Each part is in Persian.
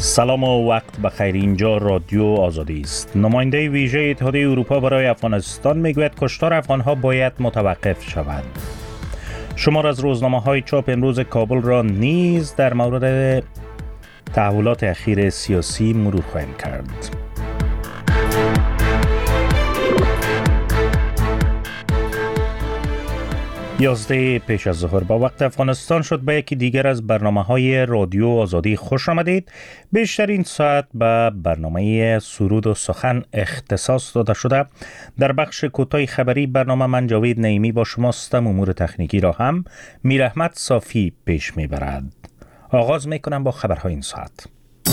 سلام و وقت بخیر. اینجا رادیو آزادی است. نماینده ویژه اتحادیه اروپا برای افغانستان میگوید کشتار افغانها باید متوقف شود. شمار از روزنامه‌های چاپ امروز کابل را نیز در مورد تحولات اخیر سیاسی مرور خواهیم کرد. 11 پیش از ظهر با وقت افغانستان شد به یکی دیگر از برنامه‌های رادیو آزادی خوش آمدید. بیشترین ساعت به برنامه سرود و سخن اختصاص داده شده. در بخش کوتاه خبری برنامه من جاوید نعیمی با شماستم. امور تکنیکی را هم میر احمد صافی پیش میبرد. آغاز میکنم با خبرهای این ساعت.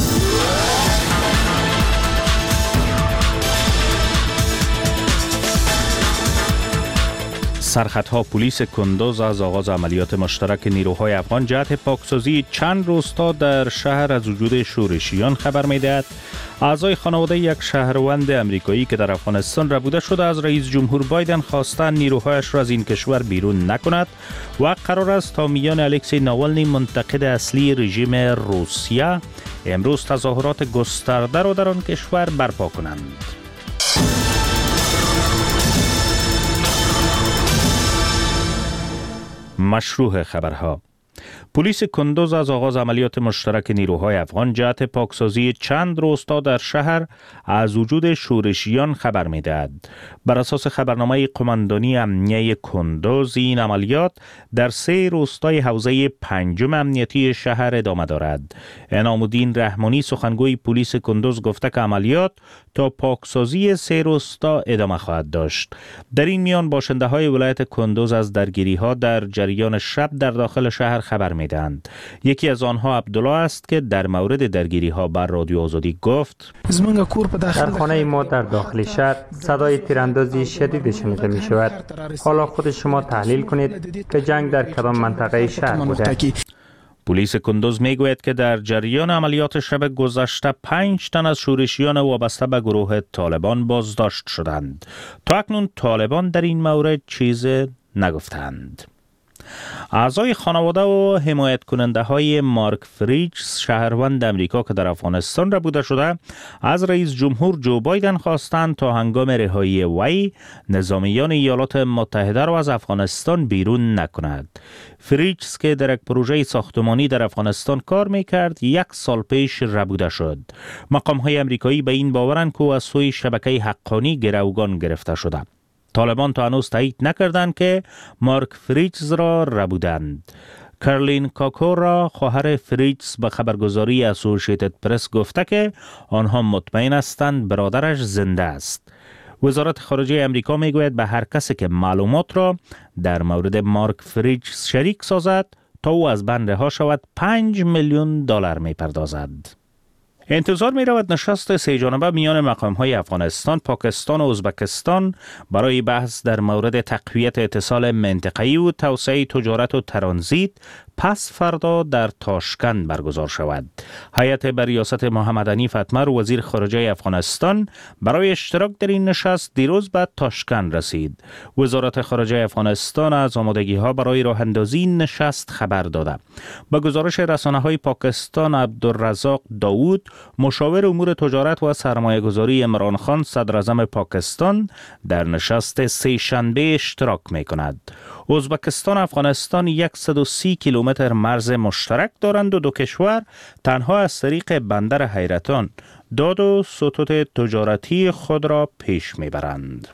سرخطها پلیس کندوز از آغاز عملیات مشترک نیروهای افغان جهت پاکسازی چند روستا در شهر از وجود شورشیان خبر می‌دهد. اعضای خانواده یک شهروند امریکایی که در افغانستان ربوده شده از رئیس جمهور بایدن خواستند نیروهایش را از این کشور بیرون نکند و قرار است تا میان الکسی ناوالنی منتقد اصلی رژیم روسیه امروز تظاهرات گسترده را در آن کشور برپا کنند. مشروع خبرها. پلیس کندوز از آغاز عملیات مشترک نیروهای افغان جهت پاکسازی چند روستا در شهر از وجود شورشیان خبر می‌دهد. بر اساس خبرنامه قماندانی امنیه کندوز این عملیات در 3 روستای حوزه 5 امنیتی شهر ادامه دارد. انعام الدین رحمانی سخنگوی پلیس کندوز گفته که عملیات تا پاکسازی 3 روستا ادامه خواهد داشت. در این میان باشنده‌های ولایت کندوز از درگیری‌ها در جریان شب در داخل شهر خبر میدهند. یکی از آنها عبدالله است که در مورد درگیری‌ها بر رادیو آزادی گفت: در خانه ما در داخل شهر صدای تیراندازی شدید شنیده می شود. حالا خود شما تحلیل کنید که جنگ در کدام منطقه شهر بوده. پلیس کندوز میگوید که در جریان عملیات شب گذشته 5 تن از شورشیان وابسته به گروه طالبان بازداشت شدند. تا اکنون طالبان در این مورد چیز نگفتند. اعضای خانواده و حمایت کننده های مارک فریجز شهروند امریکا که در افغانستان ربوده شده از رئیس جمهور جو بایدن خواستند تا هنگام رهایی وی نظامیان ایالات متحده را از افغانستان بیرون نکند. فریجز که در یک پروژه ساختمانی در افغانستان کار میکرد 1 سال پیش ربوده شد. مقام های امریکایی به این باورند که از سوی شبکه حقانی گروگان گرفته شده. طالبان تا هنوز تایید نکردند که مارک فریجز را ربودند. کرلین کاکورا خواهر فریجز به خبرگزاری اسوسییتد پرس گفته که آنها مطمئن هستند برادرش زنده است. وزارت خارجه امریکا میگوید به هر کسی که معلومات را در مورد مارک فریجز شریک سازد تا او از بند رها شود 5 میلیون دلار میپردازد. انتظار می رود نشست 3 جانبه میان مقام‌های افغانستان، پاکستان و ازبکستان برای بحث در مورد تقویت اتصال منطقه‌ای و توسعه تجارت و ترانزیت پس فردا در تاشکند برگزار شود. هیئت به ریاست محمد حنیف اتمر وزیر خارجه افغانستان برای اشتراک در این نشست دیروز به تاشکند رسید. وزارت خارجه افغانستان از آمادگی‌ها برای راه اندازی این نشست خبر داده. با گزارش رسانه‌های پاکستان، عبدالرزاق داوود مشاور امور تجارت و سرمایه‌گذاری عمران خان صدراعظم پاکستان در نشست 3 شنبه اشتراک می‌کند. ازبکستان و افغانستان 130 کیلومتر مرز مشترک دارند و 2 کشور تنها از طریق بندر حیرتان داد و ستوت تجارتی خود را پیش میبرند.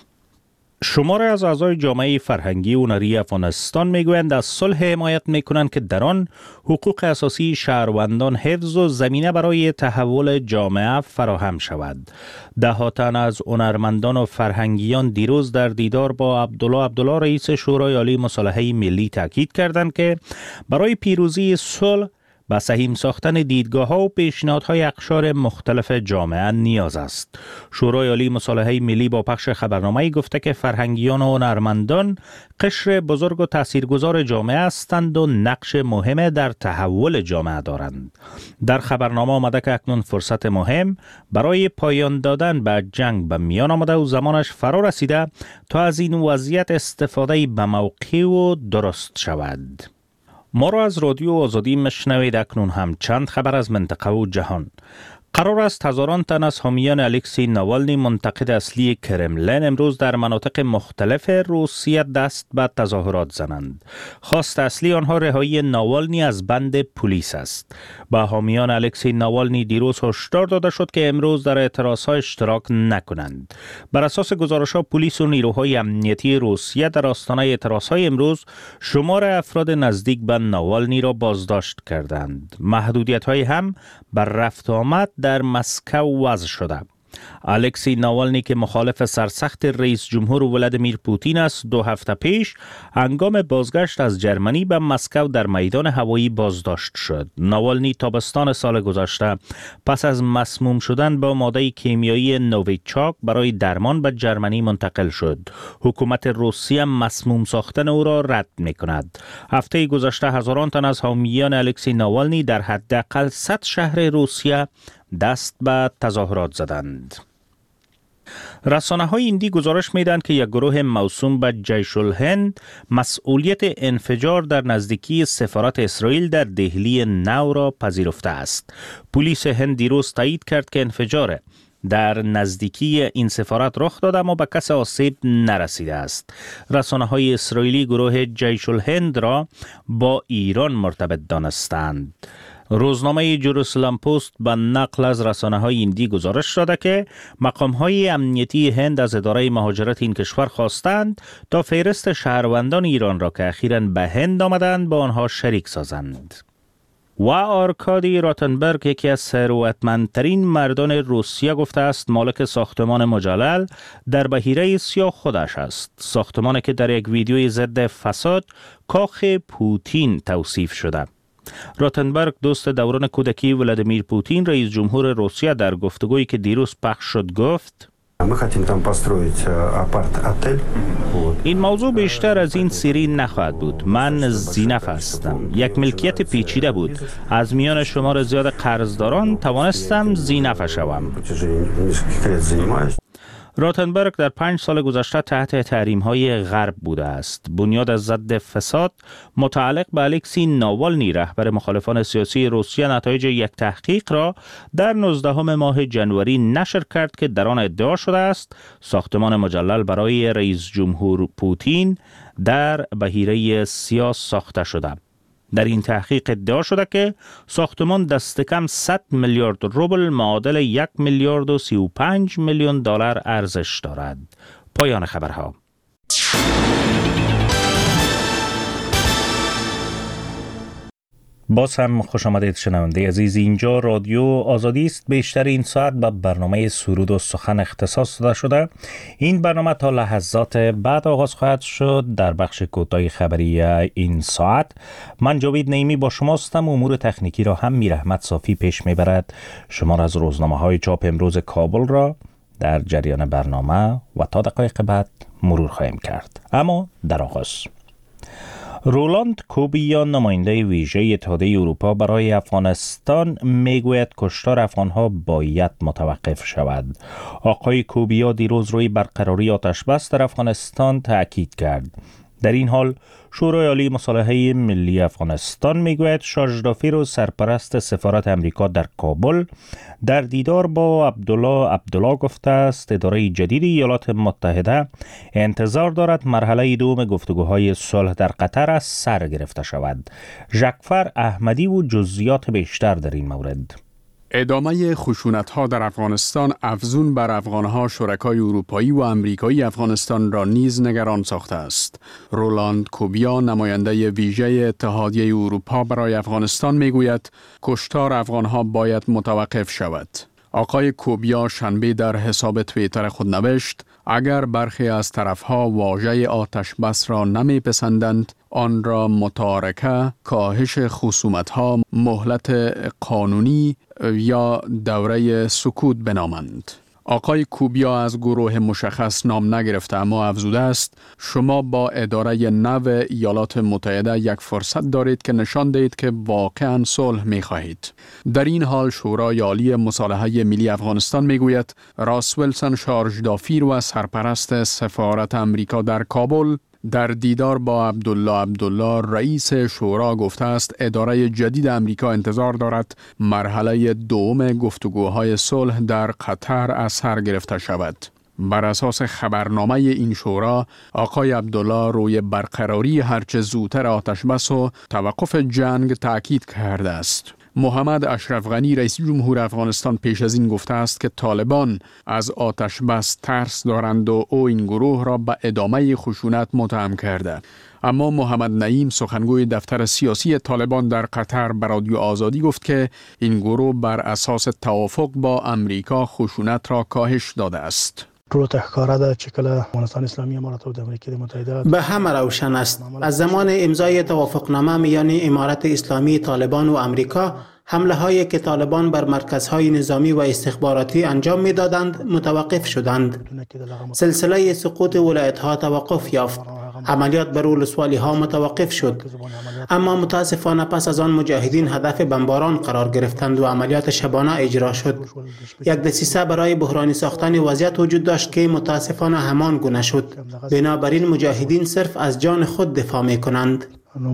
شماری از اعضای جامعه فرهنگی و هنری افغانستان میگویند از صلح حمایت میکنند که در آن حقوق اساسی شهروندان حفظ و زمینه برای تحول جامعه فراهم شود. 10 تن از هنرمندان و فرهنگیان دیروز در دیدار با عبدالله رئیس شورای عالی مصالحه ملی تاکید کردند که برای پیروزی صلح به سهیم ساختن دیدگاه‌ها و پیشنهادهای اقشار مختلف جامعه نیاز است. شورای عالی مصالحه ملی با پخش خبرنامه‌ای گفته که فرهنگیان و هنرمندان قشر بزرگ و تاثیرگذار جامعه هستند و نقش مهم در تحول جامعه دارند. در خبرنامه آمده که اکنون فرصت مهم برای پایان دادن به جنگ به میان آمده و زمانش فرا رسیده تا از این وضعیت استفاده به موقع و درست شود. ما را از رادیو آزادی مشنوید. اکنون هم چند خبر از منطقه و جهان. قرار است هزاران تن از حامیان الکسی ناوالنی منتقد اصلی کرملین امروز در مناطق مختلف روسیه دست به تظاهرات زنند. خواست اصلی آنها رهایی ناوالنی از بند پلیس است. به حامیان الکسی ناوالنی دیروز هشدار داده شد که امروز در اعتراضها اشتراک نکنند. بر اساس گزارش‌ها پلیس و نیروهای امنیتی روسیه در آستانه اعتراضهای امروز شمار افراد نزدیک به ناوالنی را بازداشت کردند. محدودیت‌های هم بر رفت و آمد در مسکو وضع شده. الکسی ناوالنی که مخالف سرسخت رئیس جمهور ولادیمیر پوتین است 2 هفته پیش هنگام بازگشت از جرمنی به مسکو در میدان هوایی بازداشت شد. ناوالنی تابستان سال گذشته پس از مسموم شدن با ماده کیمیایی نوویچاک برای درمان به جرمنی منتقل شد. حکومت روسیه مسموم ساختن او را رد می کند. هفته گذشته هزاران تن از حامیان الکسی ناوالنی در حداقل 100 شهر روسیه دست به تظاهرات زدند. رسانه‌های هندی گزارش می‌دهند که یک گروه موسوم به جیش الهند مسئولیت انفجار در نزدیکی سفارت اسرائیل در دهلی نو را پذیرفته است. پلیس هند دیروز تایید کرد که انفجار در نزدیکی این سفارت رخ داده اما به کسی آسیب نرسیده است. رسانه‌های اسرائیلی گروه جیش الهند را با ایران مرتبط دانستند. روزنامه جروسلم پست به نقل از رسانه‌های هندی گزارش داده که مقام‌های امنیتی هند از اداره مهاجرت این کشور خواستند تا فهرست شهروندان ایران را که اخیراً به هند آمدند با آنها شریک سازند. و آرکادی راتنبرگ یکی از ثروتمندترین مردان روسیه گفته است مالک ساختمان مجلل در بحیره سیاه خودش است. ساختمانی که در یک ویدیوی ضد فساد کاخ پوتین توصیف شده. راتنبرگ دوست دوران کودکی ولادیمیر پوتین رئیس جمهور روسیه در گفتگویی که دیروز پخش شد گفت این موضوع بیشتر از این سری نخواهد بود. من زینف هستم. یک ملکیت پیچیده بود. از میان شمار زیاد قرضداران توانستم زینف شوم. راتنبرگ در 5 سال گذشته تحت تحریم‌های غرب بوده است. بنیاد از ضد فساد متعلق به الکسی ناوالنی رهبر مخالفان سیاسی روسیه نتایج یک تحقیق را در 19 ماه جنوری نشر کرد که در آن ادعا شده است ساختمان مجلل برای رئیس جمهور پوتین در بحیره سیاه ساخته شده. در این تحقیق ادعا شده که ساختمان دست کم 100 میلیارد روبل معادل 1 میلیارد و 35 میلیون دلار ارزش دارد. پایان خبرها. باز هم خوش آمدید شنونده عزیز. اینجا رادیو آزادی است. بیشتر این ساعت به برنامه سرود و سخن اختصاص داده شده. این برنامه تا لحظات بعد آغاز خواهد شد. در بخش کوتاه خبری این ساعت من جاوید نعیمی با شماستم. امور تکنیکی را هم میر احمد صافی پیش میبرد. شما را از روزنامه‌های چاپ امروز کابل را در جریان برنامه و تا دقایق بعد مرور خواهیم کرد. اما در آغاز رولاند کوبیا نماینده ویژه اتحادیه اروپا برای افغانستان میگوید کشتار افغانها باید متوقف شود. آقای کوبیا دیروز روی برقراری آتش‌بس در افغانستان تأکید کرد. در این حال شورای عالی مصالحه ملی افغانستان میگوید شاجدافیر و سرپرست سفارت امریکا در کابل در دیدار با عبدالله گفته است اداره جدید ایالات متحده انتظار دارد مرحله دوم گفتگوهای صلح در قطر از سر گرفته شود. ژکفر احمدی و جزئیات بیشتر در این مورد. ادامه خشونت‌ها در افغانستان افزون بر افغان‌ها شرکای اروپایی و آمریکایی افغانستان را نیز نگران ساخته است. رولاند کوبیا نماینده ویژه اتحادیه اروپا برای افغانستان میگوید کشتار افغان‌ها باید متوقف شود. آقای کوبیا شنبه در حساب توییتر خود نوشت اگر برخی از طرفها واژه آتش بس را نمیپسندند آن را متارکه، کاهش خصومت‌ها، مهلت قانونی یا دوره سکوت بنامند. آقای کوبیا از گروه مشخص نام نگرفته اما افزوده است شما با اداره نو ایالات متحده یک فرصت دارید که نشان دهید که واقعاً صلح می خواهید. در این حال شورای عالی مصالحه ملی افغانستان می گوید راس ویلسون شارژدافیر و سرپرست سفارت امریکا در کابل در دیدار با عبدالله رئیس شورا گفته است اداره جدید امریکا انتظار دارد مرحله دوم گفتگوهای صلح در قطر از سر گرفته شود. بر اساس خبرنامه این شورا، آقای عبدالله روی برقراری هرچه زودتر آتشبس و توقف جنگ تأکید کرده است. محمد اشرف غنی رئیس جمهور افغانستان پیش از این گفته است که طالبان از آتش بس ترس دارند و او این گروه را به ادامه خشونت متهم کرده. اما محمد نعیم سخنگوی دفتر سیاسی طالبان در قطر به رادیو آزادی گفت که این گروه بر اساس توافق با امریکا خشونت را کاهش داده است. به همه روشن است. از زمان امضای توافقنامه میان امارت اسلامی طالبان و امریکا، حمله هایی که طالبان بر مرکزهای نظامی و استخباراتی انجام میدادند متوقف شدند. سلسله سقوط ولایت ها توقف یافت. عملیات بر ولسوالی ها متوقف شد. اما متاسفانه پس از آن مجاهدین هدف بمباران قرار گرفتند و عملیات شبانه اجرا شد. یک دسیسه برای بحرانی ساختن وضعیت وجود داشت که متاسفانه همان گونه شد. بنابراین مجاهدین صرف از جان خود دفاع می کنند.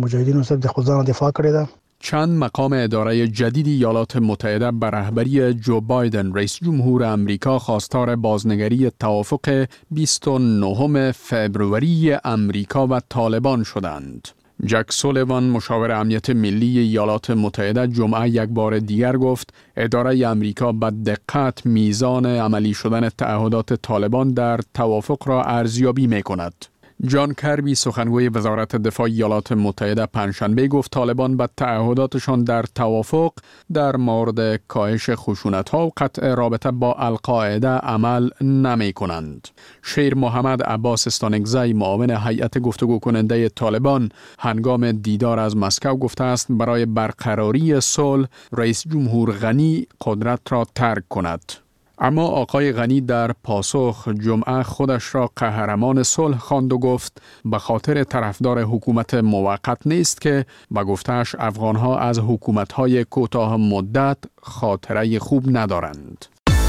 چند مقام اداره جدید ایالات متحده به رهبری جو بایدن رئیس جمهور امریکا خواستار بازنگری توافق 29 فوریه امریکا و طالبان شدند. جک سولیوان مشاور امنیت ملی ایالات متحده جمعه یک بار دیگر گفت اداره امریکا به دقت میزان عملی شدن تعهدات طالبان در توافق را ارزیابی می کند. جان کربی سخنگوی وزارت دفاع ایالات متحده پنجشنبه گفت طالبان به تعهداتشان در توافق در مورد کاهش خشونت‌ها و قطع رابطه با القاعده عمل نمی کنند. شیر محمد عباس استانگزی معاون هیئت گفتگو کننده طالبان هنگام دیدار از مسکو گفته است برای برقراری صلح رئیس جمهور غنی قدرت را ترک کند. اما آقای غنی در پاسخ جمعه خودش را قهرمان صلح خواند و گفت به خاطر طرفدار حکومت موقت نیست که به گفته‌اش افغانها از حکومت‌های کوتاه مدت خاطره خوب ندارند.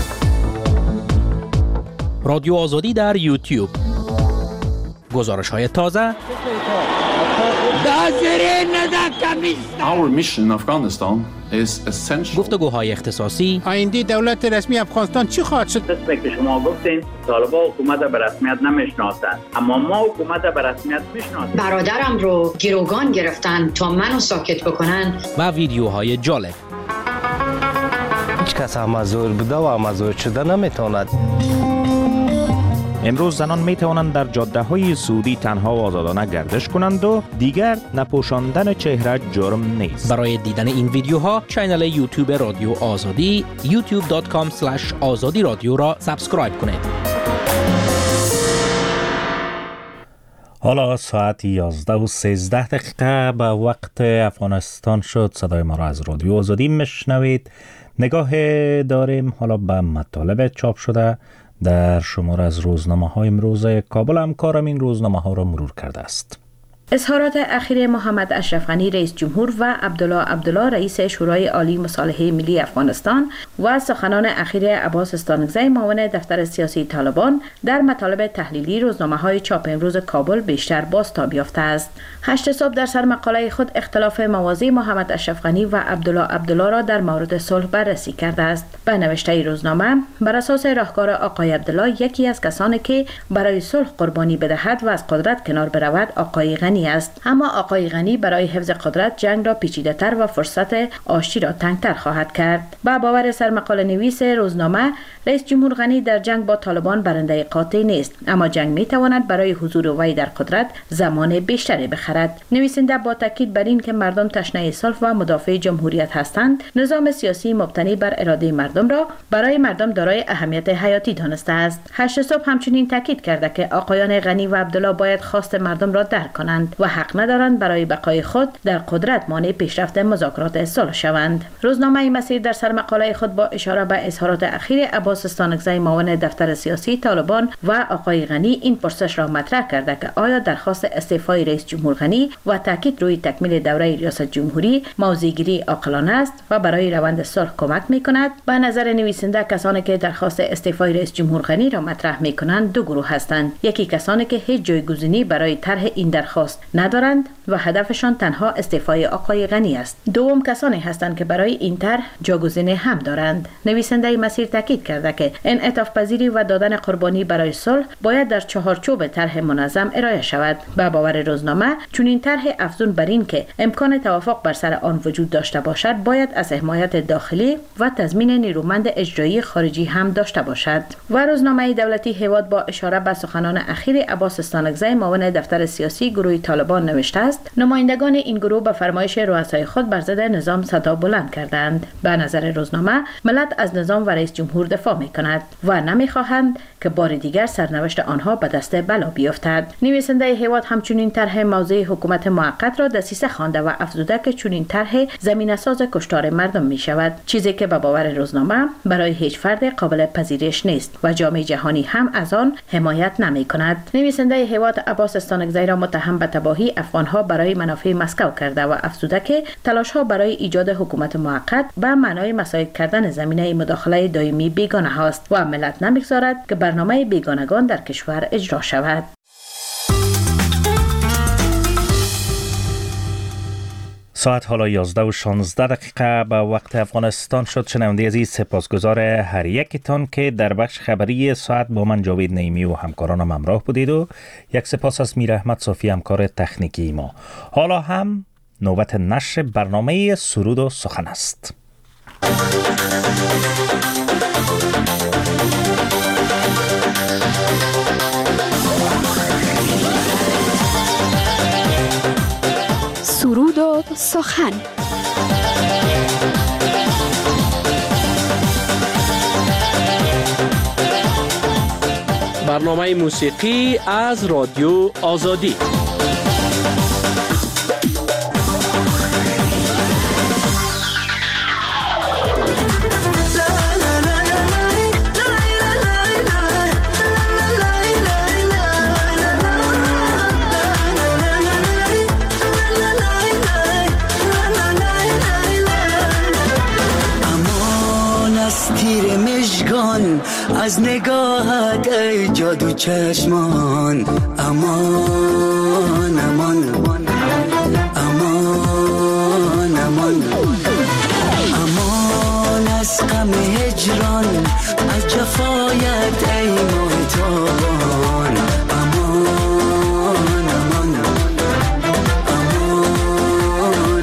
رادیو آزادی در یوتیوب. گزارش‌های تازه. Our mission in Afghanistan is essential. گفتگوهای اختصاصی. آینده دولت رسمی افغانستان چی خواهد شد؟ قسمی که شما گفتین طالبان حکومت به رسمیت نمیشناسند، اما ما حکومت به رسمیت میشناسیم. برادرم رو گروگان گرفتن تا منو ساکت بکنن. و ویدیوهای جالب. هیچ کس مزور بوده و مزور شده نمیتواند. امروز زنان می توانند در جاده های سعودی تنها و آزادانه گردش کنند و دیگر نپوشاندن چهره جرم نیست. برای دیدن این ویدیوها کانال یوتیوب رادیو آزادی youtube.com/azadi رادیو را سابسکرایب کنید. حالا ساعت 11:13 به وقت افغانستان شد. صدای ما را از رادیو آزادی میشنوید. نگاه داریم حالا به مطالب چاپ شده در شمار از روزنامه‌های امروز کابل. همکارم این روزنامه‌ها را مرور کرده است. اظهارات اخیر محمد اشرف غنی رئیس جمهور و عبدالله رئیس شورای عالی مصالحه ملی افغانستان و سخنان اخیر عباس استانگزی معاون دفتر سیاسی طالبان در مطالب تحلیلی روزنامه‌های چاپ امروز کابل بیشتر بازتاب یافته است. 8 صبح در سر مقاله خود اختلاف مواضع محمد اشرف غنی و عبدالله را در مورد صلح بررسی کرده است. به نوشته روزنامه بر اساس راهکار آقای عبدالله یکی از کسانی که برای صلح قربانی بدهد و از قدرت کنار برود آقای غنی است. اما آقای غنی برای حفظ قدرت جنگ را پیچیده‌تر و فرصت آشتی را تنگتر خواهد کرد. با باور سرمقاله نویس روزنامه رئیس جمهور غنی در جنگ با طالبان برنده قاطع نیست، اما جنگ میتواند برای حضور وی در قدرت زمان بیشتری بخرد. نویسنده با تاکید بر این که مردم تشنه صلح و مدافع جمهوریت هستند، نظام سیاسی مبتنی بر اراده مردم را برای مردم دارای اهمیت حیاتی دانسته است. 8 صبح همچنین تاکید کرده که آقایان غنی و عبدالله باید خواست مردم را درک کنند. هستند و حق ندارند برای بقای خود در قدرت مانع پیشرفت مذاکرات صلح شوند. روزنامه مسیر در سر مقاله خود با اشاره به اظهارات اخیر عباس استانکزی معاون دفتر سیاسی طالبان و آقای غنی این پرسش را مطرح کرده که آیا درخواست استعفای رئیس جمهور غنی و تاکید روی تکمیل دوره ریاست جمهوری موضع‌گیری عاقلانه است و برای روند صلح کمک می‌کند؟ به نظر نویسنده کسانی که درخواست استعفای رئیس جمهور غنی را مطرح می‌کنند دو گروه هستند. یکی کسانی که هیچ جایگزینی برای طرح این درخواست ندارند و هدفشان تنها استعفای آقای غنی است. دوم کسانی هستند که برای این طرح جایگزینی هم دارند. نویسنده مسیر تاکید کرده که انعطاف پذیری و دادن قربانی برای صلح باید در چهارچوب طرح منظم ارائه شود. به باور روزنامه چون این طرح افزون بر این که امکان توافق بر سر آن وجود داشته باشد باید از حمایت داخلی و تضمین نیرومند اجرایی خارجی هم داشته باشد. و روزنامه دولتی هیواد با اشاره به سخنان اخیر عباس استانکزی معاون دفتر سیاسی گروه طالبان نوشته است نمایندگان این گروه به فرمایش رؤسای خود بر ضد نظام صدا بلند کردند. به نظر روزنامه ملت از نظام و رئیس جمهور دفاع می‌کند و نمی‌خواهند که بار دیگر سرنوشت آنها به دست بلا بیفتد. نویسنده هیواد همچنین طرح موضع حکومت موقت را دسیسه خوانده و افزوده که چنین طرح زمینه‌ساز کشتار مردم می‌شود، چیزی که به باور روزنامه برای هیچ فرد قابل پذیرش نیست و جامعه جهانی هم از آن حمایت نمی‌کند. نویسنده هیواد عباس استانکزی را متهم به تباهی افغان‌ها برای منافع مسکو کرده و افزوده که تلاش‌ها برای ایجاد حکومت موقت به معنای مساعد کردن زمینه مداخله دائمی بیگانه است و ملت نمی‌گذارد که برنامه بیگانگان در کشور اجرا شود. ساعت حالا 11:16 به وقت افغانستان شد. شنونده عزیز سپاسگزار هر یکتان که در بخش خبری ساعت با من جاوید نعیمی و همکارانم همراه بودید و یک سپاس از میر احمد صافی همکار تکنیکی ما. حالا هم نوبت نشر برنامه سرود و سخن است. سرود و سخن. برنامه موسیقی از رادیو آزادی. از نگاهت ای جادو چشمان امان امان امان امان امان امان از غم هجران از جفایت ای محتابان امان امان امان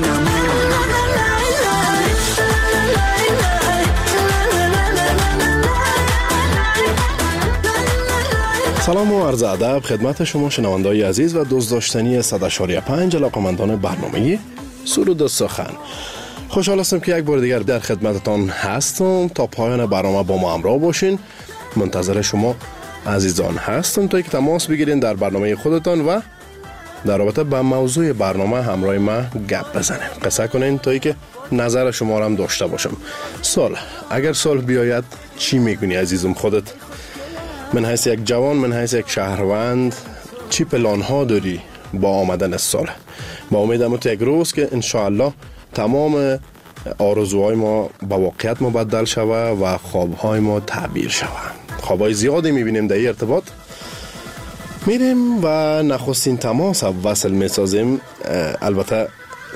سلام و عرض ادب خدمت شما شنوندگان عزیز و دوست داشتنی 100.5 علاقمندان برنامه سرود و سخن. خوشحال هستم که یک بار دیگر در خدمتتان هستم. تا پایان برنامه با ما همراه باشین. منتظر شما عزیزان هستم تا یک تماس بگیرین در برنامه خودتان و در رابطه با موضوع برنامه همراه ما گپ بزنیم، قصه کنین تا که نظر شما را هم داشته باشم. اگر صلح بیاید چی میگونی عزیزم خودت؟ من حیث یک جوان، من حیث یک شهروند، چی پلان ها داری با آمدن صلح؟ با امیدم تو یک روز که انشاءالله تمام آرزوهای ما با واقعیت مبدل شوه و خوابهای ما تعبیر شوه. خوابهای زیادی میبینیم در این ارتباط. میریم و نخستین تماس وصل میسازیم. البته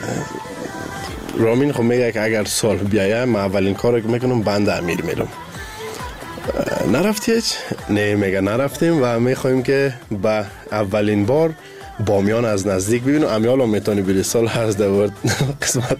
رامین خب میگه که اگر صلح بیایه من اولین کار که میکنم بند امیر میرم. نرفتی هیچ؟ نه میگه نرفتیم و میخوایم که با اولین بار بامیان از نزدیک ببینیم. امیال هم میتونی بری صلح هست دورد قسمت.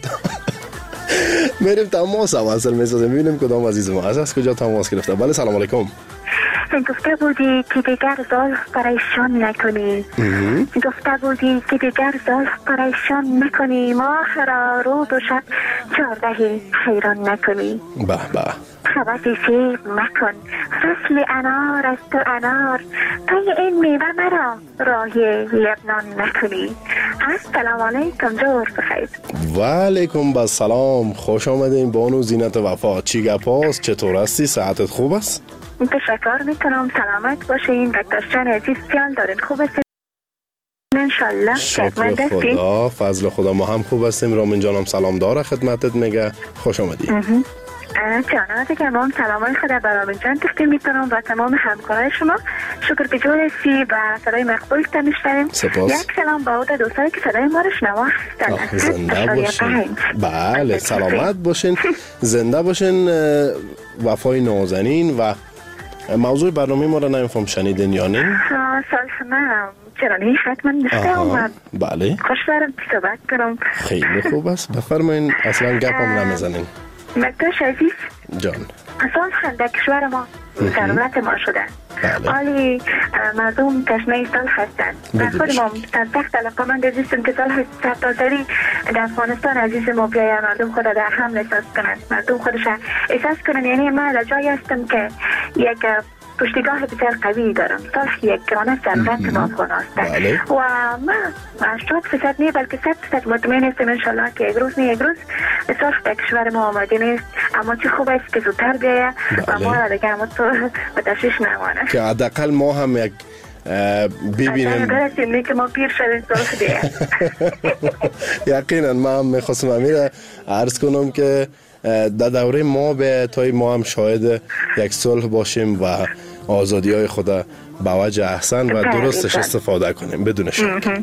میریم تماس وصل میسازیم ببینیم کدام عزیز ما از کجا تماس گرفته. بله سلام علیکم. گفته بودی که دیگر زلف پریشان نکنی، گفته بودی که دیگر زلف پریشان نکنی، ماه را روز و شب 14 حیران نکنی. به به خبتی سیب مکن، فصل انار از تو انار، پی این میوه مرا راهی لبنان نکنی. السلام علیکم، جور بخیر. و علیکم السلام، خوش آمدین بانو زینت وفا. چی گپ هست؟ چطور هستی؟ صحتت خوب است؟ تشکر میکنم، سلامت باشین. دکتر جان عزیز سیال دارین، خوب هستین انشالله؟ شکر خدا، فضل خدا ما هم خوب هستیم. رامین جانم سلام داره خدمتت میگه، خوش آمدی. جانا دیگه ما هم سلامای خدا برامین جان تقدیم میکنم و تمام همکارای شما. شکر به جور هستی و صدای مقبول تمیشتریم. یک سلام با اون دوستایی که صدای ما رو شنوا هستن. زنده باشین. بله سلامت باشین، زنده باشین. وفای نازنین و موضوع برنامه ما رو نمیفهم شنیدین یا نه؟ سلام چرا نه؟ حتما نشته اومد. بله خوش دارم صحبت کنم. خیلی خوب است، بفرمایین. اصلا گپ هم نمیزنین. مکتاش عزیز جان، اصلا در کشور ما ضرورت ما شدن. حالی مردم تشنه سال هستند و خود ما در سخت علاقه من دزیستم که سال سرتاسری در افغانستان عزیز ما بیاید مردم خود در حمل احساس کنند، مردم خودش احساس کنند. یعنی من در جایی هستم که یک پشتیگاه بسیار قوی دارم. صلح یک گرانه ضرورت ما افغان هستند و من 80% نه بلکه 100% مطمئن هستم انشالله که یک روز نه یک روز صلح در کشور ما آماده نیست، اما چه خوب است که زودتر بیاید و ما را دیگه اما تو به تشویش نمانه که حداقل ما هم یک ببینیم برسیم که ما پیر شدیم صلح بیاید. یقینا من هم میخواستم امیر عرض کنم که در دوره ما به تای ما هم شاهد یک صلح باشیم و آزادی های خود به وجه احسن و درستش استفاده کنیم بدون شک.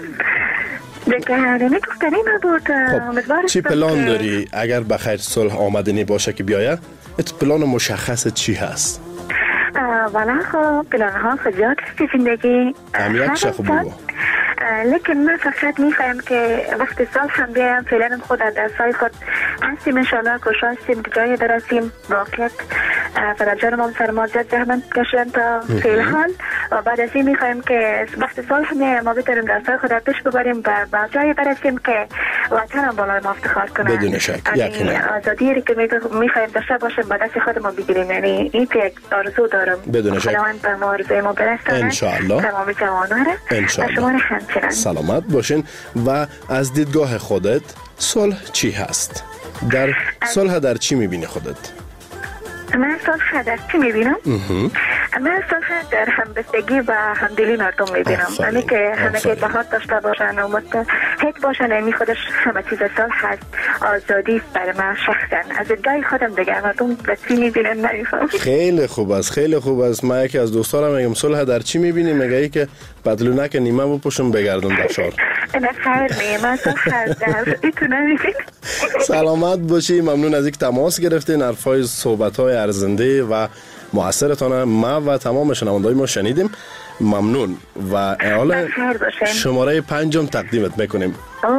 خب چی پلان داری اگر بخیر صلح آمدنی باشه که بیاید؟ ات پلان مشخص چی هست؟ والا خب پلان ها خیلیات است زندگی یک شخص بگو. لیکن من فقط میخوایم که وقتی سال هم بیایم فعلا خود در سال خود هستیم انشالله کشا هستیم که جایی برسیم واقعیت فرجان ما فرمازیت زحمت کشن تا فعل حال و بعد از این میخوایم که وقتی سال هم ما بتریم در سال خود پیش ببریم و جایی برسیم که وطن هم بالای ما افتخار کنه. بدون شک یقینا آزادی که میخوایم داشته باشیم با دست خود ما بگیریم. یعنی این یک آرزو دارم بدون شک خداوند به ما آرزوی ما برسونه انشالله تمام جوانان انشالله. سلامت باشین. و از دیدگاه خودت صلح چی هست؟ در صلح در چی میبینی خودت؟ من صلح در چی میبینم؟ من صلح در همبستگی و همدلی مردم میبینم. یعنی که همه که اتحاد داشته باشن و متحد باشن. یعنی خودش همه چیز صلح هست. آزادی است برای من شخصا. از ادعای خودم دیگه مردم به چی میبینن نمیفهم. خیلی خوب است، خیلی خوب است. من یکی از دوستارم میگم صلح در چی میبینی؟ میگه ای که بدلونک نیمه بپوشم بگردم در شهر. نه خیر نیمه صلح در ایتونه میبینم. سلامت باشی. ممنون از اینکه تماس گرفتین. حرفای صحبت‌های ارزنده و مؤثرتان ما و تمام شنونده‌های ما شنیدیم. ممنون و احالا شماره 5 تقدیمت میکنیم.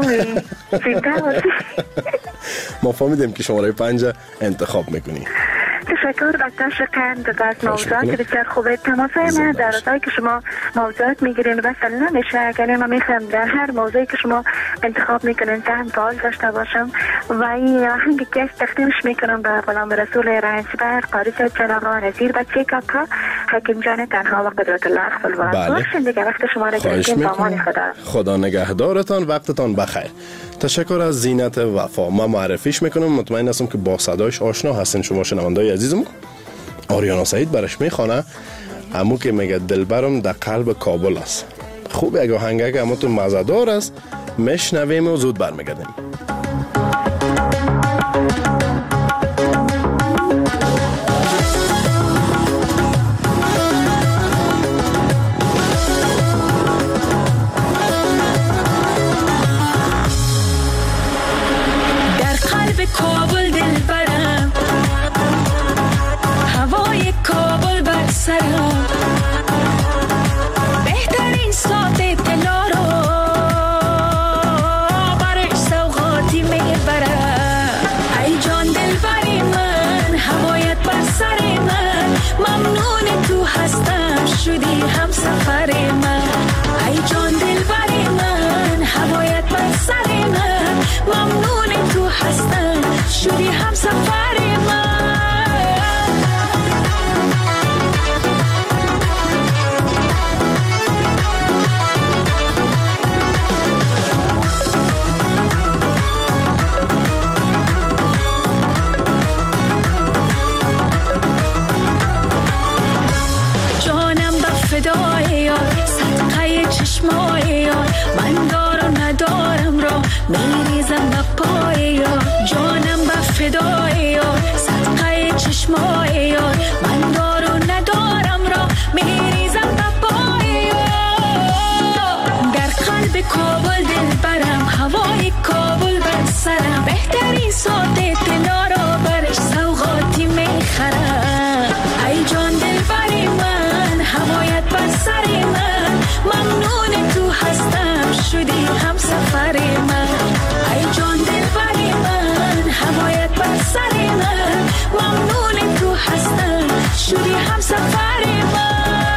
ما فهمیدیم که شماره 5 انتخاب میکنی. تشکر دکتر شکند از موضوعات بسیار خوبه. تماسای من در روزایی که شما موضوعات میگیرین و سل نمیشه. یعنی من میخوام در هر موضوعی که شما انتخاب میکنین ذهن فعال داشته باشم و این آهنگی که تقدیمش میکنم به غلام رسول رنجبر قاری صاحب جناب نظیر بچه کاکا حکیم جان تنها و قدرت الله اخفل وارد باشین دیگه. وقت شما را گرفتیم با امان خدا نگهدارتان. وقتتان بخیر. تشکر از زینت وفا. ما معرفیش میکنم. مطمئن هستم که با صدایش آشنا هستین شما شنوندای عزیزم. آریانا سعید برش میخوانه امو که میگه دلبرم در قلب کابل است. خوب یک آهنگه که امو تو مزدار است. میشنویم و زود برمیگردیم. کابل دلبرم هوای کابل بر سرم بهترین ساعت طلا رو برش سوغات قلب کابل دل برم، هوای کابل بر سرم، بهترین ساعت اطلاع را برش سوغاتی میخرم. ای جان دل بری من، هوایت بر سر من، ممنون تو هستم شدی هم سفر من. ای جان دل بری من، هوایت بر سر من، ممنون تو هستم شدی هم سفر من.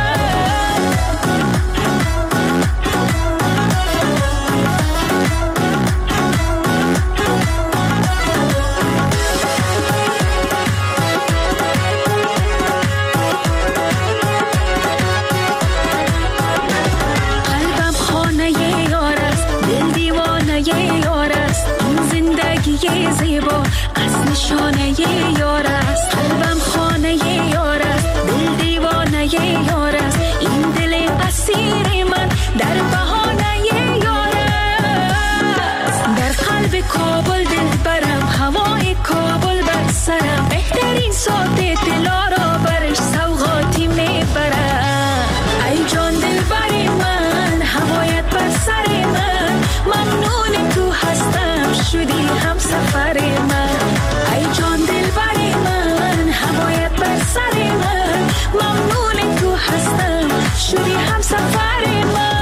زیبا از نشانه یار است، قلبم خانه یار است، دل دیوانه یار است، این دل اسیر من در بهانه یار است. در قلب کابل دل برم، هوای کابل بر سرم، بهترین ساعت اطلاع را برش سوغاتی میبرم. ای جان دل بری من، هوایت بر سر من، ممنون تو هستم شدی هم سفر من. ای جان دل بری من، هوایت بر سر من، ممنون تو هستم شدی هم سفر من.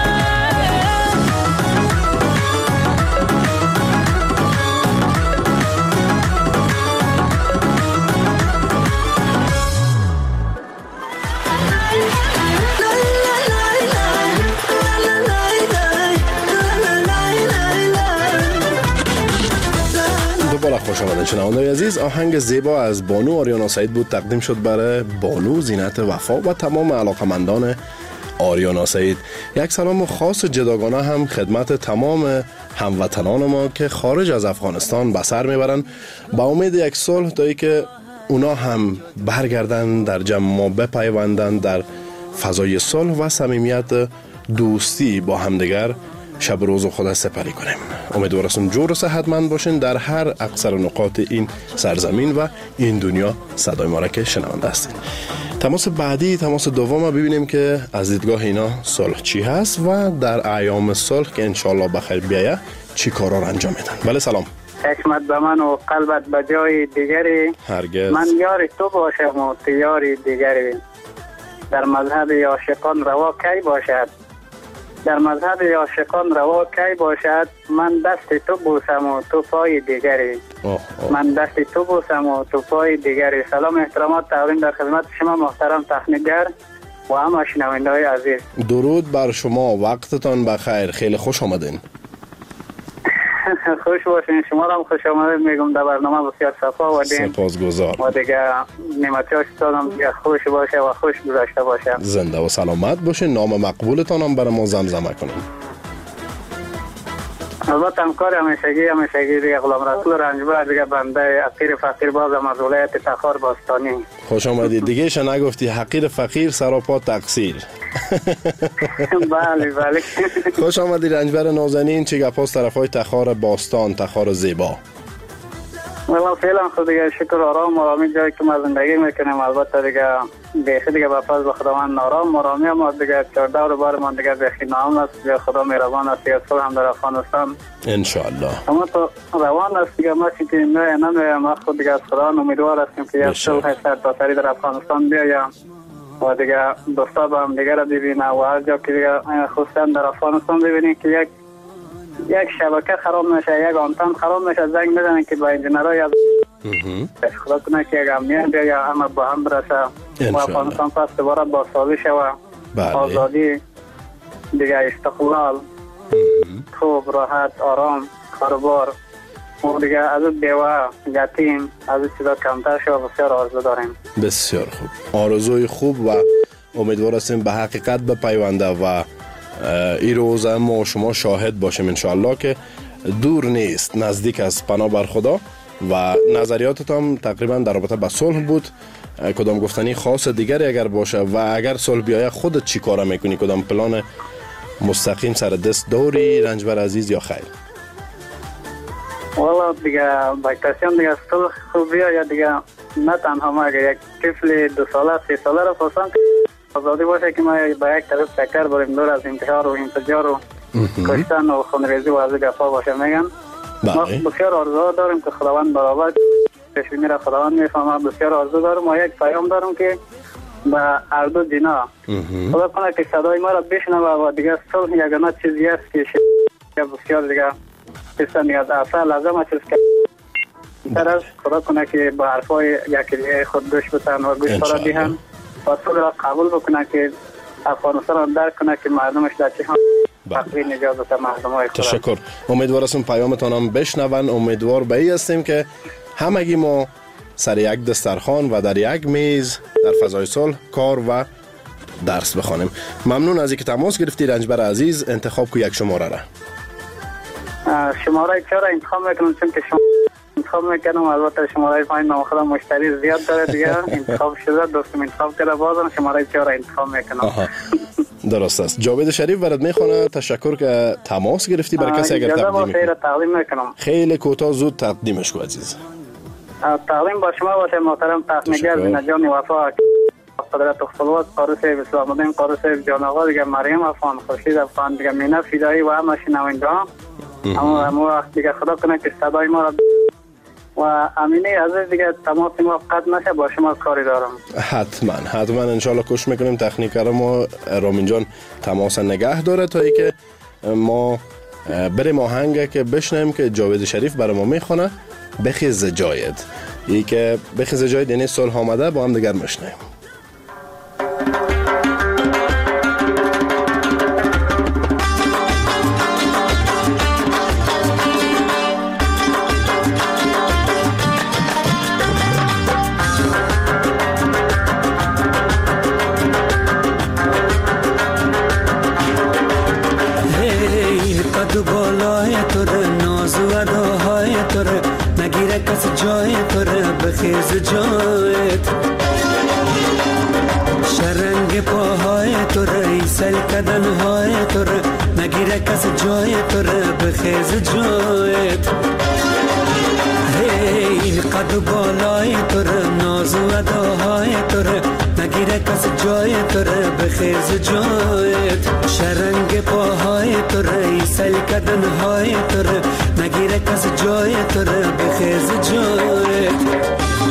خوش آمدید شنوندگان عزیز. آهنگ زیبا از بانو آریانا سعید بود، تقدیم شد برای بانو زینت وفا و تمام علاقمندان آریانا سعید. یک سلام خاص جداگانه هم خدمت تمام هموطنان ما که خارج از افغانستان به سر میبرن، با امید یک صلح تا که اونا هم برگردن در جمع ما بپیوندن در فضای صلح و صمیمیت دوستی با همدیگر شب روز خود سپری کنیم. امیدوارم جور و صحتمند باشین در هر اقصر نقاط این سرزمین و این دنیا. صدای ما را که شنونده هستین. تماس بعدی، تماس دوم، ببینیم که از دیدگاه اینا صلح چی هست و در ایام صلح که انشالله بخیر بیایه چی کارا را انجام میدن. بله سلام. حکمت به من و قلبت به جای دیگری، هرگز من یار تو باشم و تو یار دیگری. در مذهب عاشقان روا کی باشد، در مذهب عاشقان روا کی باشد، من دست تو بوسم و تو پای دیگری. من دست تو بوسم و تو پای دیگری. سلام احترامات تقدیم در خدمت شما محترم تخنیکگر و همه شنونده‌های عزیز. درود بر شما، وقتتان بخیر، خیلی خوش آمدین. خوش باشین، شما را هم خوش آمدید میگم در برنامه بسیار صفا و دین. سپاسگزار. و دیگه نعمتیاش دادم دیگه خوش باشه و خوش گذشته باشه. زنده و سلامت باشین. نام مقبولتان هم برای ما زمزمه کنین. البته همکار همیشگی دیگه غلام رسول رنجبر دیگه بنده حقیر فقیر بازم از ولایت تخار باستانی. خوش آمدید. دیگه ایش نگفتی حقیر فقیر سراپا تقصیر. بله بله. خوش آمدید رنجبر نازنین. چه گپاست طرفای تخار باستان، تخار زیبا؟ والله فعلا خود دیگه شکر آرام آرامی جایی که ما زندگی میکنیم. البته دیگه بیخی دیگه با فضل خداوند آرام آرامی هم دیگه 14 رو بار من دیگه بیخی نام است. دیگه خدا مهربان است. دیگه صلح هم در افغانستان انشالله اما تو روان است دیگه. ما چی که نمیه ما خود دیگه از خدا امیدوار هستیم که یک صلح سرتاسری در افغانستان بیایم و دیگه دوستا با هم دیگه را ببینه و هر جا که دیگه خصوصا در افغانستان ببینیم که یک شبکه خراب نشه، یک آنتن خراب نشه، زنگ بزنن که با انجینرهای از خدا کنه که یک امنیت بیا یا همه با هم برسه و افغانستان پس دوباره با سازی شوه. آزادی دیگه، استقلال، خوب، راحت، آرام، کاربار و دیگه از بیوه، یتیم، از چیزا کمتر شوه. بسیار آرزو داریم. بسیار خوب. آرزوی خوب و امیدوار هستیم به حقیقت بپیونده و این روز ما شما شاهد باشیم انشاءالله که دور نیست، نزدیک است. پناه بر خدا. و نظریاتت هم تقریبا در رابطه با صلح بود. کدام گفتنی خاص دیگری اگر باشه و اگر صلح بیایه خودت چی کارا میکنی؟ کدام پلان مستقیم سر دست داری رنجبر عزیز یا خیر؟ والا دیگه باکتاسیون دیگه صلح خوب بیایه دیگه، نه تنها ما اگر یک طفل 2 ساله 3 ساله رو پسند آزادی باشه که ما با یک طرف چکر بریم دور از انتحار و انفجار و کشتن و خونریزی و از گفا باشه میگن. ما بسیار آرزو داریم که خداوند برابر پیشبینی را خداوند میفهمه. بسیار آرزو دارم و یک پیام دارم که به هر دو دینا خدا کنه که صدای ما را بشنوه و دیگه صلح یگانه چیزی است که بسیار دیگه قصه نیاز اصلا لازم است که طرف خدا کنه که با حرفای یکی دیگه خود گوش بتن و گوش را دیهن و صلح را قبول بکنه که افغانستان را درک کنه که مردمش در چه تقوی نجات بده مردم های خدا. تشکر. امیدوار هستم پیامتان هم بشنون. امیدوار به این هستیم که همگی ما سر یک دسترخوان و در یک میز در فضای صلح کار و درس بخوانیم. ممنون از اینکه تماس گرفتی رنجبر عزیز. انتخاب کو یک شماره را. شماره 4 انتخاب میکنم چون که انتخاب میکنم. البته شماره 5 نام خودم مشتری زیاد داره دیگه. انتخاب شده دوستم انتخاب کرده بازم شماره 4 انتخاب میکنم. درست است. جاوید شریف برات میخونه. تشکر که تماس گرفتی. برای کسی اگر تقدیم میکنم. خیلی کوتاه زود تقدیمش کو عزیز. تقدیم با شما باشه محترم تخنیگر زینجان وفا قدرت خلوت قاری صاحب اسلام الدین قاری صاحب جان آقا دیگه مریم افغان خورشید افغان دیگه مینا فدایی و همه شنوندگان. اما وقت دیگه خدا کنه که صدای ما را و امینه عزیز دیگه تماس ما قطع نشه. با شما کاری دارم. حتما انشالله کوشش میکنیم تکنیکر ما رامین جان تماس نگه داره تا ای که ما بریم آهنگ که بشنیم که جاوید شریف برای ما میخونه. بخیز جایت. ای که بخیز جایت یعنی صلح آمده. با هم دیگر میشنیم. بخیز جایت شرنگ پاهای تو ای سل کدنهای تو نگیره کس جای تو بخیز جایت این قد و بالای تو ناز و اداهای تو نگیره کس جای تو بخیز جایت شرنگ پاهای تو ای سل کدنهای تو نگیره کس جای تو بخیز جایت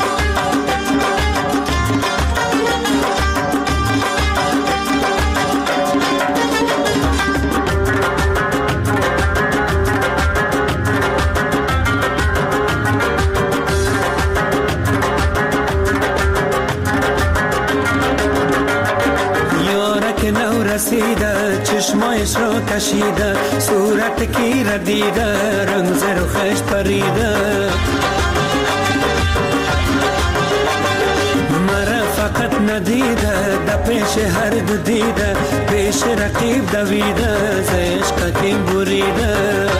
چشمایش را کشیده صورت کی را دیده رنگ زر و خشت پریده مرا فقط ندیده در پیش هر دو دیده پیش رقیب دویده ز عشق کی بریده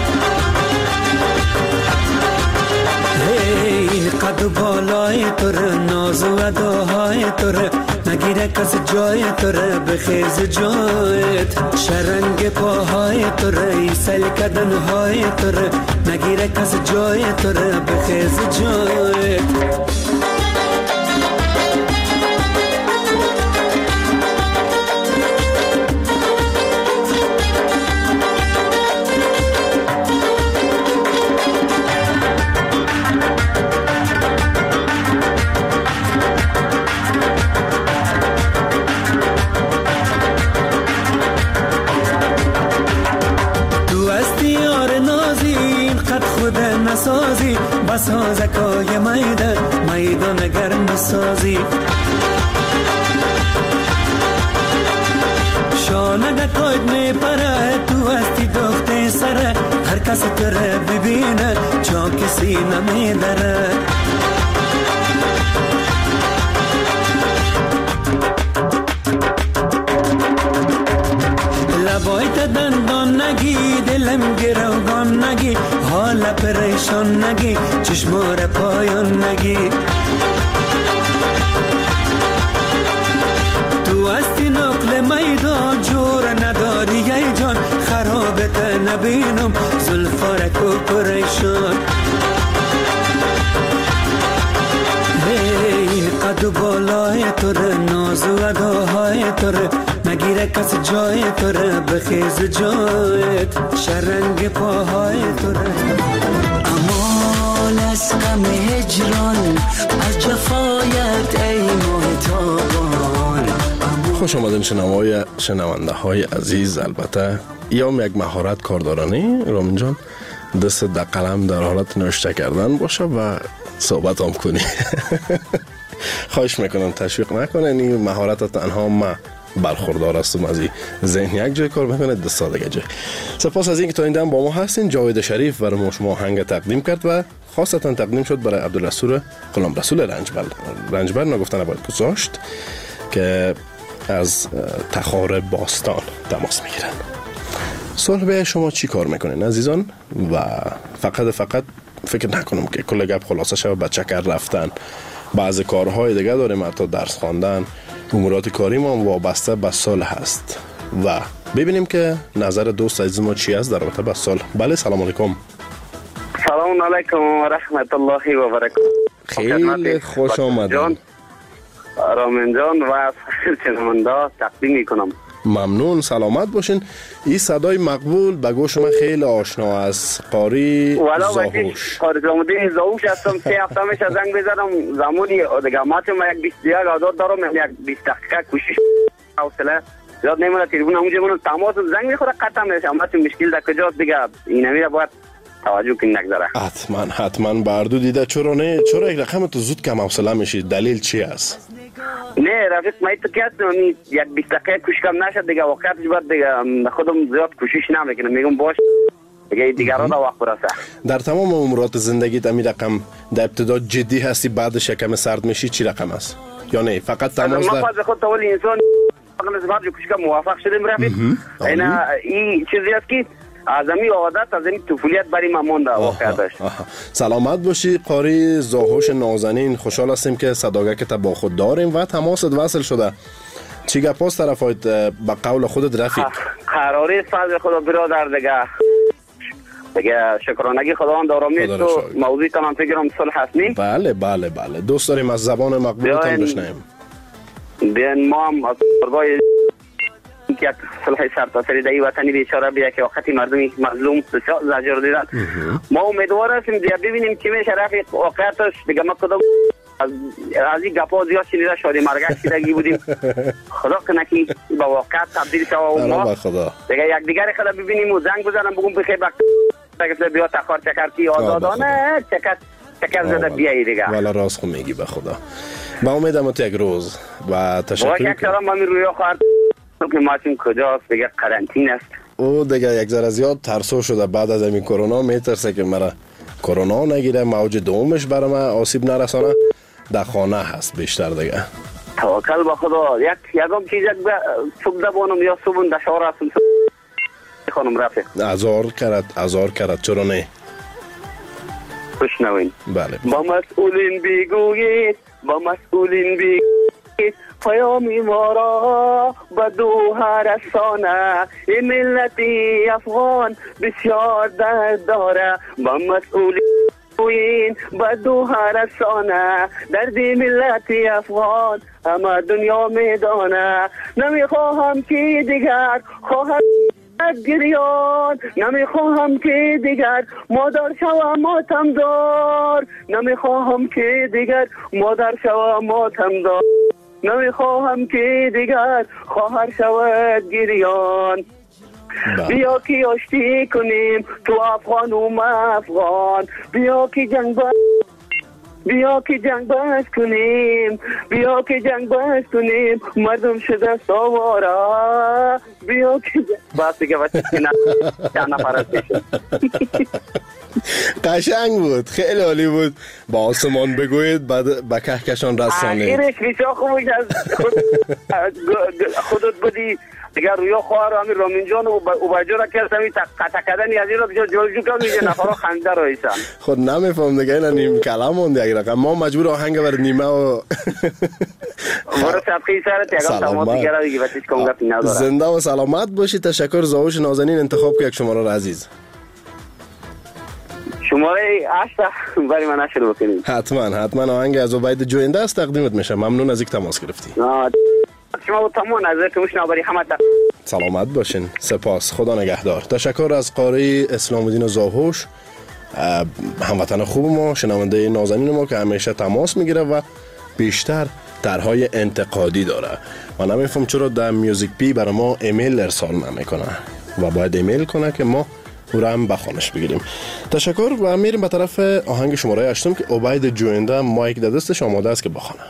این قد و بالای تو ناز و اداهای تو نگیره کس جای تو بخیز جایت شرنگ پاهای تو ای سل کدنهای تو نگیره کس جای تو بخیز جایت نسازی بسازکای میدان گرم سازی شانه کوید میپره تو هستی دخته سره هر کس تره ببینه چون کسی نمیدره لبایت دندان نگی دلم گروگان نگی حال پریشان نگی چشمار پایان نگی تو هستی نقل میدان جور نداری ای جان خرابت نبینم زلفارک و پریشان این قد و بالای تو ناز و اداهای تو نگیره کس جای تو را بخیز جایت شرنگ پاهای تو را امال از غم هجران از جفایت ای محتابان. خوش آمدین شنونده های عزیز. البته یا یک مهارت کاردارانی رامین جان دست در قلم در حالت نوشته کردن باشه و صحبت هم کنی. خواهش میکنم تشویق نکنین، این مهارت تنها ما برخوردار هستم از این ذهن یک جای کار میکنه دست دیگه جای. سپاس از اینکه تا این دم با ما هستین. جاوید شریف برای شما آهنگ تقدیم کرد و خاصتا تقدیم شد برای عبدالرسول غلام رسول رنجبر نگفتن باید گذاشت که از تخار باستان تماس میگیرن. صلح به شما چی کار میکنین عزیزان؟ و فقط فکر نکنم که کل گپ خلاصه شد به چکر رفتن. بعض کارهای دیگه داریم، حتی درس خواندن، امورات کاری ما وابسته به صلح هست و ببینیم که نظر دوست عزیز ما چی است در رابطه با صلح. بله سلام علیکم. سلام علیکم و رحمت الله و برکاته. خیلی خوش آمدید رامین جان و شنونده تقدیم میکنم. ممنون، سلامت باشین. این صدای مقبول به گوش من خیلی آشنا است. قاری زاهوش. قاری زاهوش هستم. 3 هفته میشه زنگ بزنم زمانی دیگه ما یک 20 دقیقه آزاد دارم، یک 20 دقیقه کوشش حوصله زیاد نمیمونه. تلفن اونجا منو تماس زنگ میخوره قطع میشه. اما مشکل در کجاست دیگه اینا میره باید توجه کنید نگذره. حتما باردو دیده چرا یک رقم تو زود کم حوصله میشی؟ دلیل چی است؟ نه رفیق ما تو که یک 20 دقیقه کوشش کم نشد دیگه وقتش بعد دیگه خودم زیاد کوشش نمیکنم، میگم باش دیگه دیگران وقت برسه. در تمام امورات زندگیت امی رقم در ابتدا جدی هستی بعدش کم سرد میشی چی رقم است؟ یا نه فقط تماس ما خود خود اول انسان نسبت به کوشش کم موافق شدیم رفیق. اینا این چیزی است که از امی عادت از این طفولیت برای ما مونده واقعا داشت. سلامت باشی قاری زاهوش نازنین. خوشحال هستیم که صداقت تا با خود داریم و تماست وصل شده. چی گپاست طرفایت به قول خودت رفیق؟ قراری فضل خدا برادر دیگه شکرانگی خداوند آرامی تو موضوع تمام فکرم صلح هستنی. بله دوست داریم از زبان مقبولت هم بشنویم. بیان ما هم از برگاه یک صلح سرتاسری در این وطنی بیچاره بیا که وقتی مردمی مظلوم بسیار زجر دیدن. ما امیدوار هستیم دیگه ببینیم چی میشه رفیق. واقعیتش دیگه ما کدام از این گپا زیاد شنیده شادی مرگش شدگی بودیم. خدا کنه که با واقعیت تبدیل شد و ما دیگه یک دیگر خدا ببینیم و زنگ بزنم بگم بخیر بخیر بیا تخار چکرتی آزادانه چکر زده بیایی دیگه. والا راست خود میگی به خدا. با امیدم تو یک روز و تشکر یک سلام ما می روی خواهد که ماشین کجاست دیگه قرنطینه است. او دیگه یک ذره زیاد ترسو شده بعد از این کرونا، میترسه که مرا کرونا نگیره، موج دومش برام آسیب نرسانه. در خانه هست بیشتر دیگه. توکل به خدا. یکم چیز صبح بانم یا صبح در شهر هستم خانم رفیق. ازار کرد چرا نه؟ بشنوین. بله. با مسئولین بگویید پیامی ما را به دوها رسانه. این ملتی افغان بسیار درد داره. با مسئولین به دوها رسانه. دردی ملتی افغان همه دنیا میدانه. نمیخواهم که دیگر خواهد گریان، نمیخواهم که دیگر مادر شوم ماتمدار. نمیخواهم که دیگر مادر شوم ماتمدار. نمیخواهم که دیگر خواهر شود گریان. بیا که آشتی کنیم تو افغان و ما افغان. بیا که جنگ بس کنیم مردم شده سواره. بیا که بس دیگه بچه که نه نفرست قشنگ بود، خیلی عالی بود. با آسمان بگوید بعد به کهکشان رسانید. آخرش بیشا خوبش از خودت بودی دیگه رویا خواهر همین رامین جان و بجا را کرد همین تکدنی از این را بجا جلجو کم میگه نفرها خنده را ایسان. خود نمیفهم دیگه اینا نیم کلام مونده یک رقم. ما مجبور آهنگ بر نیمه و برو صدقی سرت یکم تماس دیگه را دیگه بچیش کم گفتی نداره. زنده و سلامت باشی. تشکر زاهوش نازنین. انتخاب که یک شماره را عزیز. شماره 8 برای من شروع بکنید. حتما آهنگ از عبید جوینده است تقدیمت میشه. ممنون از اینکه تماس گرفتی. شما و تمام نظر مشنوری همه سلامت باشین. سپاس. خدا نگهدار. تشکر از قاری اسلام الدین زاهوش، هموطن خوب ما، شنونده نازنین ما که همیشه تماس میگیره و بیشتر طرحهای انتقادی داره. من نمیفهم چرا در میوزیک پی برای ما ایمیل ارسال نمیکنه و باید ایمیل کنه که ما او را هم بخوانش بگیریم. تشکر و میریم به طرف آهنگ شماره 8 که عبید جوینده مایک در دستش آماده است که بخوانه.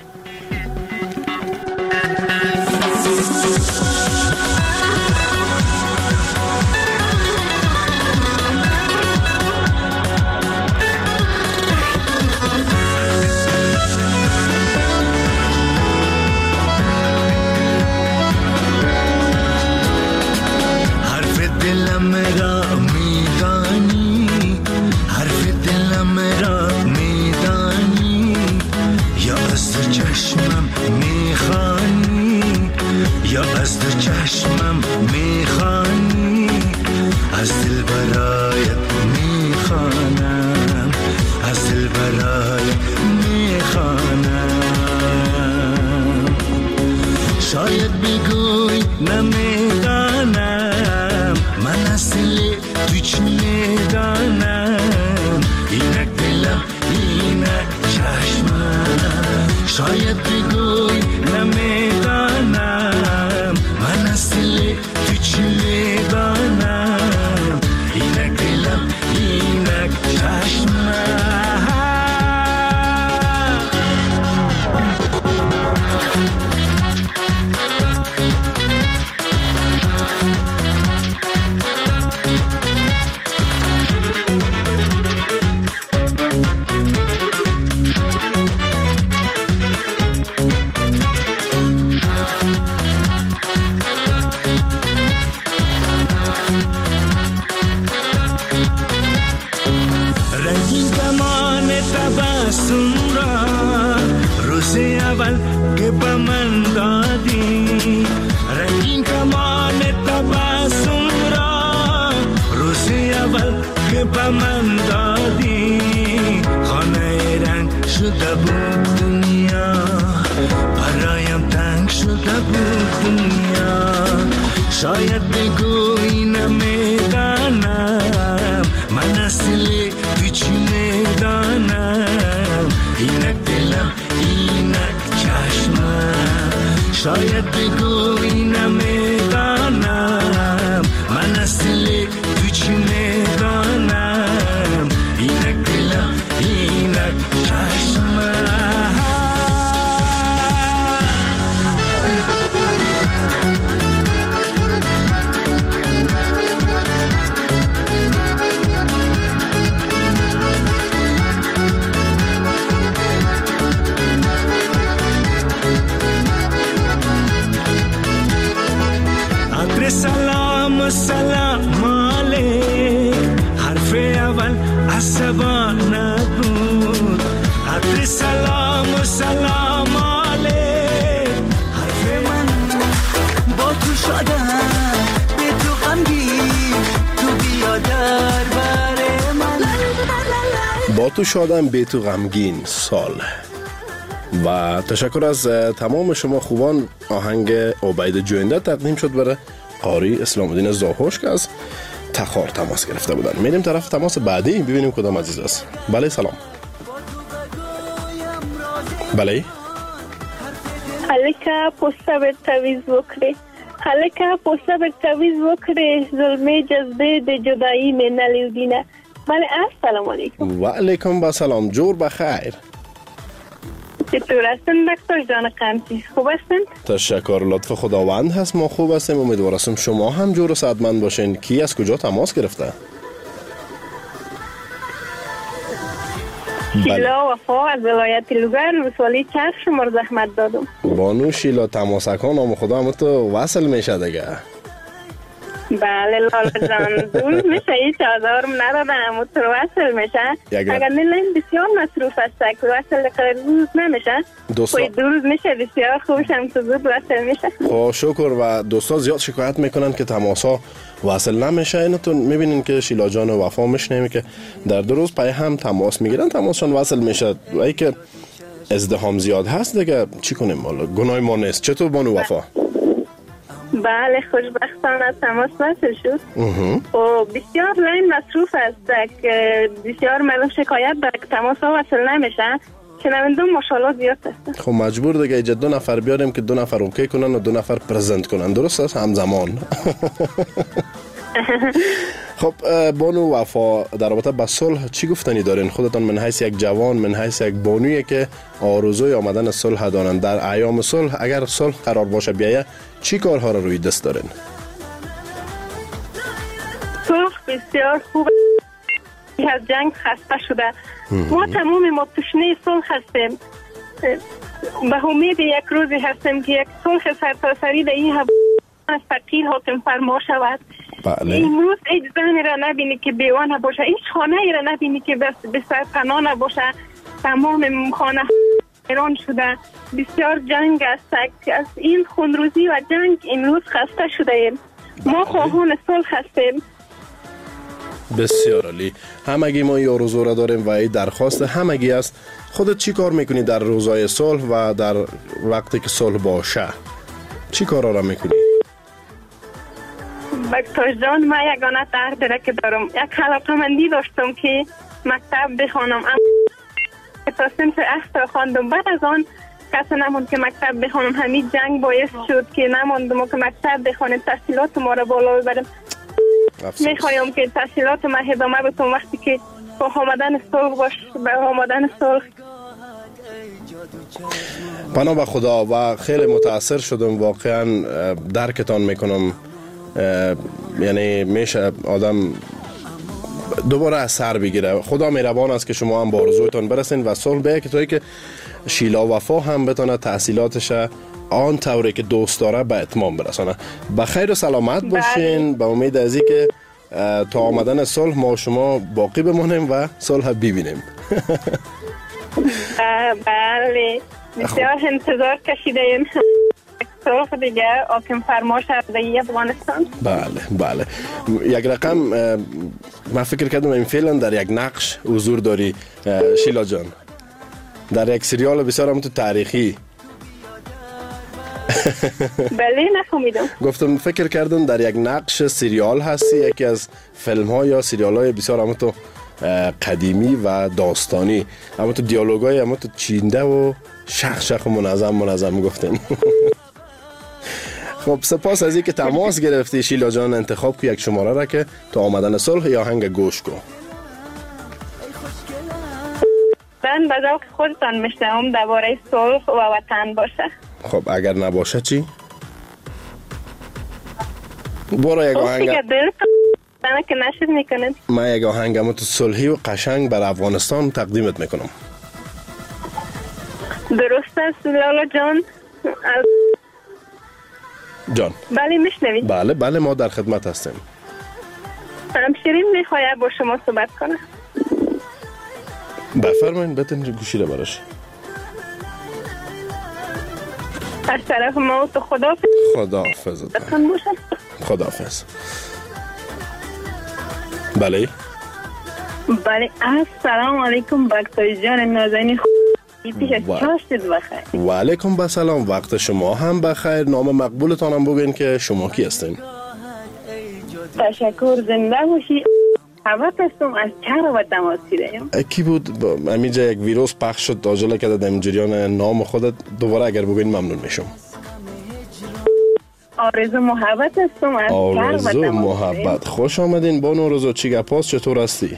با تو شادم به تو غمگین سال. و تشکر از تمام شما خوبان. آهنگ عبید جوینده تقدیم شد برای قاری اسلام الدین زاهوش که از تخار تماس گرفته بودن. میریم طرف تماس بعدی ببینیم کدام عزیز است. بله سلام. بله هلکه پوسته بر تویز وکره، هلکه پوسته بر تویز وکره، ظلمه جذبه ده جدایی من نلیودینه. بله السلام علیکم. و علیکم با سلام. جور بخیر. چطور هستن دکتر جان قمچی؟ خوب هستن؟ تشکر. لطف خداوند هست ما خوب هستیم. امیدوارم شما هم جور و سعادتمند باشین. کی از کجا تماس گرفته؟ شیلا وفا از ولایت لوگر ولسوالی چرخ شما زحمت دادم. بانو شیلا تماسکان نام خدا هم تو وصل میشه دیگه. بله لالا جان دور میشه هیچ آزارم ندادم و تو وصل میشه. اگر نیلین بسیار مصروف است که وصل قرار روز نمیشه خواهی 2 روز میشه بسیار خوبشم تو زود وصل میشه. خب شکر. و دوستا زیاد شکایت میکنن که تماسا وصل نمیشه. اینو تو میبینین که شیلا جان و وفا میشنیم که در 2 روز پای هم تماس میگیرن تماسشون وصل میشه. و ای که ازدحام زیاد هست دیگه چی کنیم حالا؟ گناه ما نیست. چطور بانو وفا؟ بله خوشبختانه تماس وصل شد. و بسیار لاین مصروف است که بسیار مردم شکایت داره که تماس وصل نمیشه. شنونده ماشاءالله زیاد هست. خب مجبور دیگه اینجا 2 نفر بیاریم که 2 نفر اوکی کنن و 2 نفر پرزنت کنن. درست است همزمان. خب بانو وفا در رابطه با صلح چی گفتنی دارین؟ خودتان من حیث یک جوان، من حیث یک بانویی که آرزوی آمدن صلح دارن، در ایام صلح اگر صلح قرار باشه بیایه چی کارها رو روی دست دارین؟ صلح بسیار خوب از جنگ خسته شده. ما تمام ما تشنه صلح هستیم. به امید یک روزی هستیم که یک صلح سرتاسری در این فقیر حاکم فرما شود. بله. امروز هیچ زنی را نبینی که بیوانه باشه، هیچ خانه ای را نبینی که به سرپناه نباشه. تمام خانه ایران شده. بسیار جنگ است. از این خونروزی و جنگ امروز خسته شده ایم. ما خواهان صلح هستیم. بسیار عالی. همگی ما این آرزو را داریم و این درخواست همگی است. خودت چی کار میکنی در روزهای صلح و در وقتی که صلح باشه؟ چی کارا را میکنی؟ بکتاش جان، من یگانه درد را که دارم. یک علاقه‌مندی داشتم که مکتب بخوانم، تا صنف 8 خواندم. بعد از آن کسی نموند که مکتب بخوانم. همین جنگ باعث شد که نموندم که مکتب بخوانم، تحصیلات ما را بالا ببرم. میخوایم که تحصیلات ما ادامه بدم وقتی که با آمدن صلح باش، با آمدن صلح. پناه به خدا و خیلی متاثر شدم. واقعا درکتان میکنم. یعنی میشه آدم دوباره از سر بگیره. خدا مهربان است که شما هم با آرزویتان برسین و صلح بیاید که توی که شیلا وفا هم بتونه تحصیلاتش آن طوری که دوست داره به اتمام برسانه. به خیر و سلامت باشین. به امید از این که تا آمدن صلح ما شما باقی بمانیم و صلح ببینیم. بله بسیار انتظار کشیدیم صلح دیگه حاکم فرما شد در افغانستان. بله بله. یک رقم من فکر کردم این فعلا در یک نقش حضور داری شیلا جان، در یک سریال بسیار هم تو تاریخی. بله نفهمیدم. گفتم فکر کردم در یک نقش سریال هستی، یکی از فیلم ها یا سریال های بسیار هم تو قدیمی و داستانی، اما تو دیالوگ های اما تو چینده و شخ و منظم گفتن. خب سپاس از این که تماس گرفتی شیلا جان. انتخاب که یک شماره را که تا آمدن صلح یا آهنگ گوش کو. من به ذوق خودتان میشنوم درباره صلح و وطن باشه. خب اگر نباشه چی؟ برو یک آهنگ که نشد میکنید. من یک آهنگم تو صلحی و قشنگ بر افغانستان تقدیمت میکنم. درست است لالا جان. جان بله میشنوید؟ بله ما در خدمت هستیم. همشیرین میخواید با شما صحبت کنه. بفرمایید بتین گوشی رو براش. از طرف ما تو خداحافظ. خداحافظ. خداحافظ. بله السلام علیکم بکتای جان نازنین. و علیکم بسلام. وقت شما هم بخیر. نام مقبولتان هم بگین که شما کی هستین؟ تشکر. زنده باشی. خبر هستم از چهر و تماس گیریم. کی بود؟ امیجا یک ویروس پخش شد آجاله که در جریان نام خودت دوباره اگر بگین ممنون میشم. آرزو محبت هستم از آرزو محبت. خوش آمدین بانو آرزو. چی گپاس؟ چطور هستی؟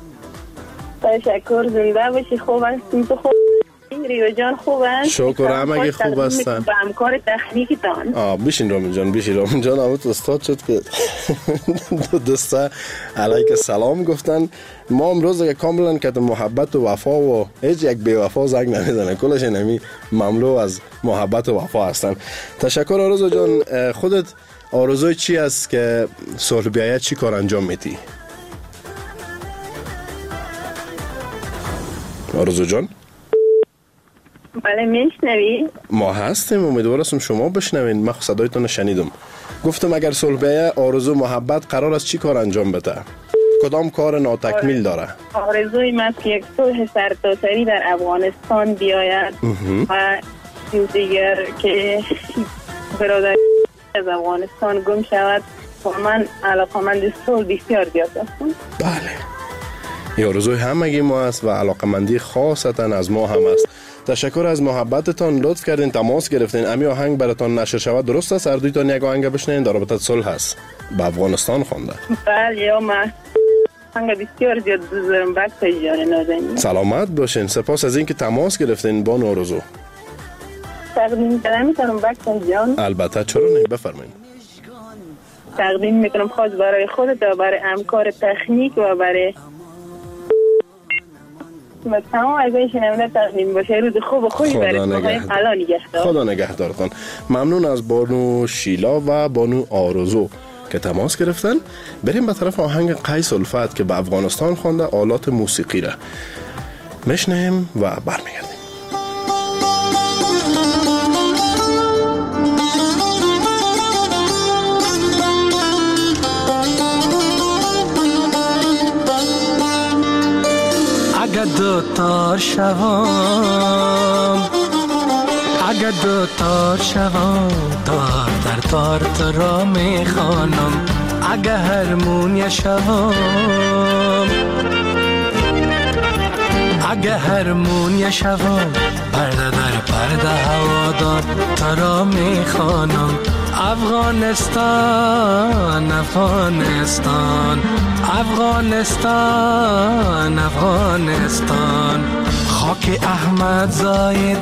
تشکر. زنده باشی. خوب هستیم. تو خوب ریو جان خوب هست؟ شکر همگی خوب هستن. با همکار تخنیکی تان. بشین رامین جان همون استاد شد که دو دسته علیک سلام گفتن. ما امروز که کاملا که محبت و وفا و هیچ یک بی وفا زنگ نمیزنه، کلش اینمی مملو از محبت و وفا هستن. تشکر آرزو جان. خودت آرزوی چی است که صلح بیاید چی کار انجام میدی؟ آرزو جان بله میشنوی؟ ما هستیم. امیدوارم شما بشنوین. من صدایتون شنیدم. گفتم اگر صلح بیاید آرزو محبت قرار است چی کار انجام بده؟ کدام کار ناتکمیل داره؟ آرزوی من که یک صلح سرتاسری در افغانستان بیاید و دیگر که برادری از افغانستان گم شود و من علاقمند صلح بسیار زیاد هستم. بله، این آرزوی همگی ما است و علاقمندی خاصتا از ما هم است. تشکر از محبتتان، لطف کردین تماس گرفتین. امی آهنگ براتان نشر شود، درست است؟ هر دویتان یک آهنگ بشنین در رابطه صلح است، به افغانستان خوانده. بله، من آهنگ بسیار زیاد دوست دارم. بچه جان نازنین سلامت باشین. سپاس از اینکه تماس گرفتین. بانو آرزو تقدیم کنم میتونم بچه جان؟ البته، چرا نه، بفرمایید. تقدیم میکنم خاص برای خودت و برای همکار تکنیک و برای تمام عزیزان شنونده تقدیم باشه. روز خوب و خوشی برای خدا نگهدارتان. ممنون از بانو شیلا و بانو آرزو که تماس گرفتن. بریم به طرف آهنگ قیس الفت که به افغانستان خوانده آلات موسیقی را میشنیم و برمیگردیم. اگه دو تار شوام، اگه دو تار شوام، تار در تار تو را میخوانم. اگه هرمونیا شوام، اگه هرمونیا شوام، پرده در پرده هوادار تو را میخوانم. افغانستان افغانستان افغانستان افغانستان، خاک احمد زاید،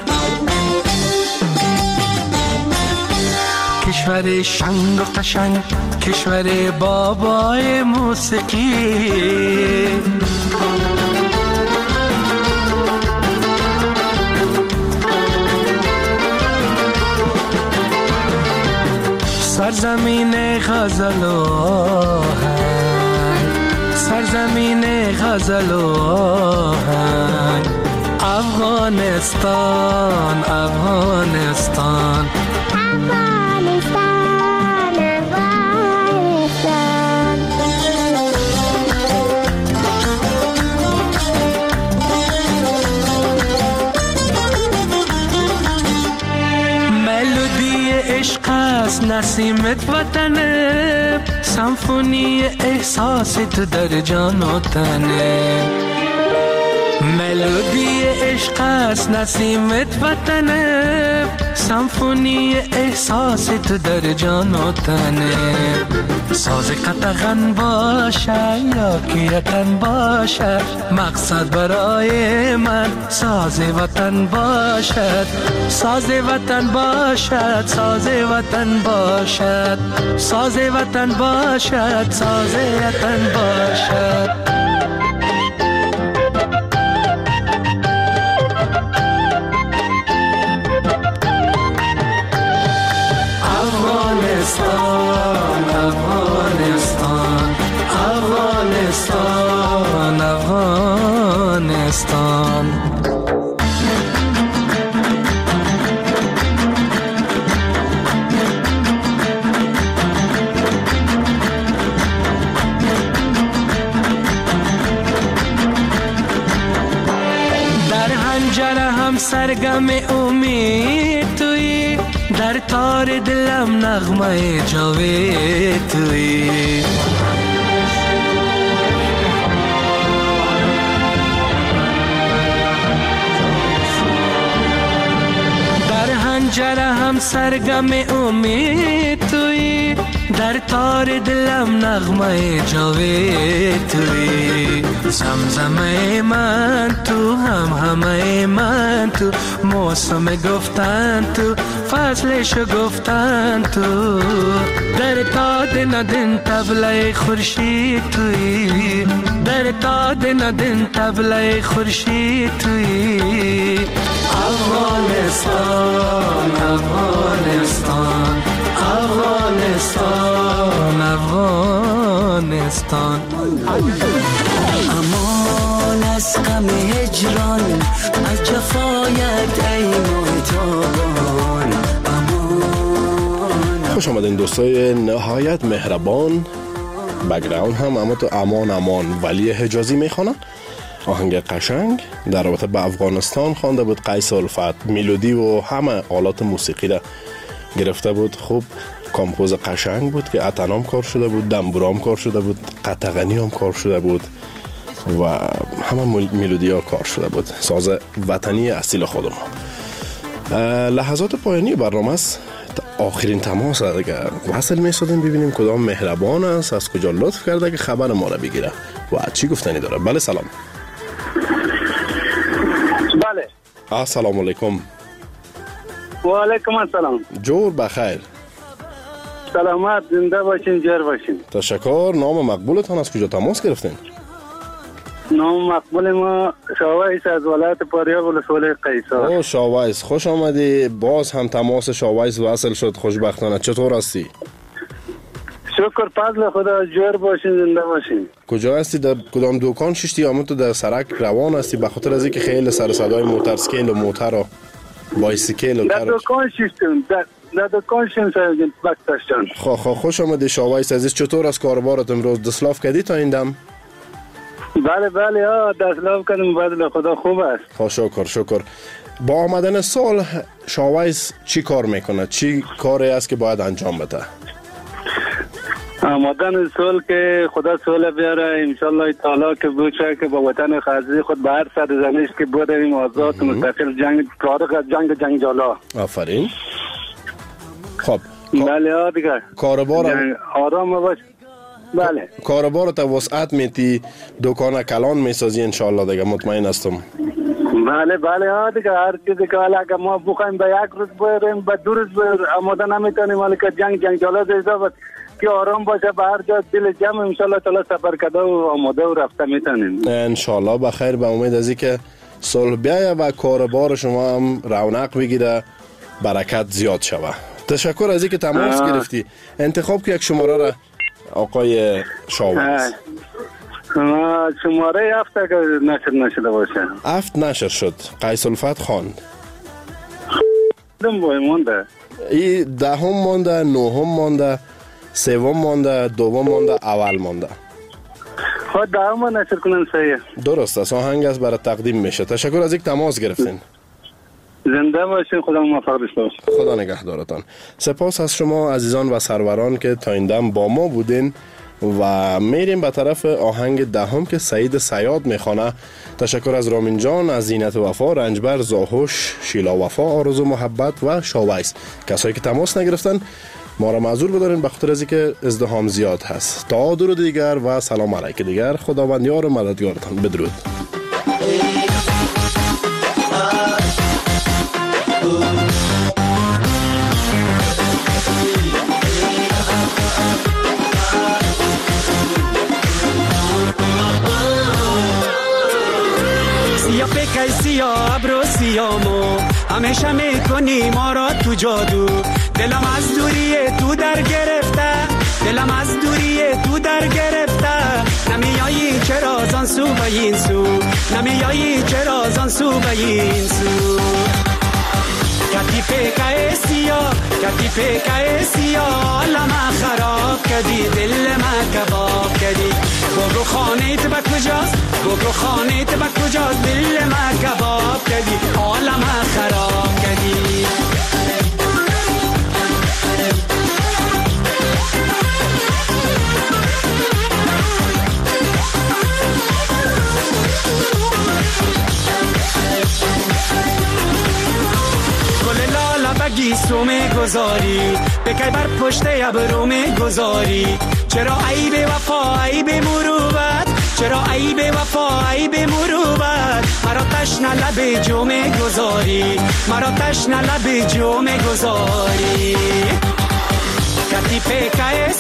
کشور شنگ و قشنگ، کشور بابای موسیقی. سرزمین غزل و آهنگ، سرزمین غزل و آهنگ، افغانستان افغانستان افغانستان افغانستان. ملودی عشق است نسیمت وطنه، سمفونی احساس تو در جان و تنه. ملودی عشق است نسیمت وطنه، سمفونی احساس تو در جان و تنه. ساز قطغن باشه یا کیرکن باشه، مقصد برای من ساز وطن باشد. ساز وطن باشد، ساز وطن باشد، ساز وطن باشد، ساز وطن باشد. افغانستان افغانستان افغانستان افغانستان. در حنجره هم سرگم امید تویی، در تار دلم نغمه جاوید تویی. در حنجره هم سرگم امید تویی، در تار دلم نغمه جاوید تویی. زمزمه من تو، همه من تو، موسم گفتن تو، فصلشو گفتن تو. در تاد ندن طبله خورشید تویی، در تاد ندن طبله خورشید تویی. افغانستان افغانستان افغانستان افغانستان. امان از غم هجران، از جفایت ای محتابان. خوش آمدین دوستای نهایت مهربان بک‌گراند هم اما تو امان ولی حجازی میخوانن. آهنگ قشنگ در رابطه با افغانستان خوانده بود قیس الفت. ملودی و همه آلات موسیقی را گرفته بود. خوب کامپوز قشنگ بود که اتنام کار شده بود، دنبورام کار شده بود، قطغنی هم کار شده بود و همه ملودی ها کار شده بود. ساز وطنی اصیل خودم. لحظات پایانی برنامه است. آخرین تماس اگر وصل می‌شدیم ببینیم کدام مهربان است، از کجا لطف کرده که خبر ما را بگیره و چی گفتنی داره. بله سلام. بله. السلام علیکم. و علیکم السلام. جور بخیر. سلامت، زنده باشین، جر باشین. تشکر. نام مقبولتان از کجا تماس گرفتین؟ نام مقبول ما شاویس از ولایت پاریاب ولسوالی قیصر. او شاویس، خوش آمدی. باز هم تماس شاویس وصل شد خوشبختانه. چطور هستی؟ شکر فضل خدا، جور باشین، زنده باشین. کجا هستی؟ در کدام دکان ششتی؟ اما تو در سرک روان هستی به خاطر از اینکه خیلی سر صدای موتورسیکل و موتر و بایسیکل و در دکان ششتم، در دکان ششتم بکتشتن. خوش آمدی شاویس عزیز. چطور از کاربارت امروز؟ دستلاف کردی تا این دم؟ بله دستلاف کردم بدل خدا خوب است. شکر. با آمدن سال شاویس چی کار میکنه؟ چی کاری است که باید انجام بده؟ آمدن سال که خدا سال بیاره انشالله تعالی که بوشه که با وطن خازی خود به هر سرزمینش که بودیم آزاد مستقل جنگ فارغ از جنگ جالا. آفرین. خب بله دیگه کاربار آرام باش. بله کاربار تا وسعت میتی دکان کلان میسازی انشالله دیگه، مطمئن هستم. بله دیگه هر چیزی که اگه ما بخوایم به یک روز بریم به دو روز آماده نمیتونیم، ولی که جنگ جالا دیزا که آرام باشه به هر جا دل جمع انشالله تعالی سفر کرده و آماده و رفته میتونیم انشالله. بخیر، به امید از اینکه صلح بیایه و کاربار شما هم رونق بگیره، برکت زیاد شوه. تشکر از اینکه تماس گرفتی. انتخاب که یک شماره را آقای شاویس. شماره 7 که نشر نشده باشه. 7 نشر شد. قیس الفت خواند. مونده. ای 10 مونده، 9 مونده، 3 مونده، 2 مونده، اول مونده. خود 10 نشر کنن صحیح. درست است. آهنگ از برای تقدیم میشه. تشکر از اینکه تماس گرفتین. زنده باشین، خدا موفق باشه. خدا نگهدارتان. سپاس از شما عزیزان و سروران که تا این دم با ما بودین و میریم به طرف آهنگ دهم که سعید صیاد میخوانه. تشکر از رامین جان، از زینت وفا، رنجبر، زاهوش، شیلا وفا، آرزو محبت و شاویس. کسایی که تماس نگرفتن ما را معذور بدارین به خاطر از اینکه ازدحام زیاد هست. تا درود دیگر و سلام علیک دیگر. خداوند یار و مددگارتان. بدرود. سیاه پکای سیاه ابرو سیامو همیشه میکنی ما را تو جادو. دلم از دوری تو در گرفته، دلم از دوری تو در گرفته. نمیایی چرا زان سو به این سو، نمیایی چرا زان سو به این سو. کتی پکای سیاه لما خراب کردی، دل ما کباب کردی. بگو خانه تو با کجاست، بگو خانه تو با کجاست، دل ما کباب کردی، حالم خراب کردی. بگی سو می گذاری بکی بر پشت ابرو می گذاری. چرا عیب وفا عیب مروت، چرا عیب وفا عیب مروت. مرا تشنه لب جو می گذاری، مرا تشنه لب جو می گذاری. کتی پکای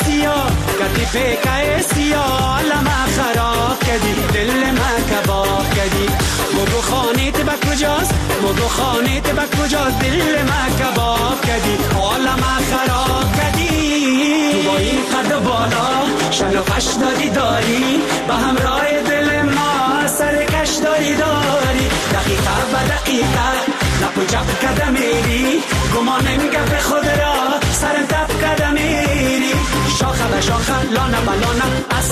سیاه لما خراب کردی، دل ما کباب کردی. بگو خانه تو با کجاست، بگو خانه تو با کجاست، دل ما کباب کردی، حال ما خراب کردی. تو با این قد بالا شن و فش داری به همراه دل ما سرکش داری. دقیقه به دقیقه لب و جب کده میری، گمانم گفت خود را سر تب کده میری. شاخه به شاخه لانه به لانه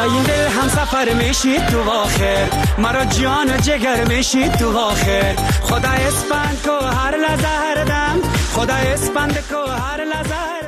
تا این دل هم سفر میشید تو آخر مرا جان و جگر میشید تو آخر خدا اسپند کو هر لحظه هر دم خدا اسپند کو هر لحظه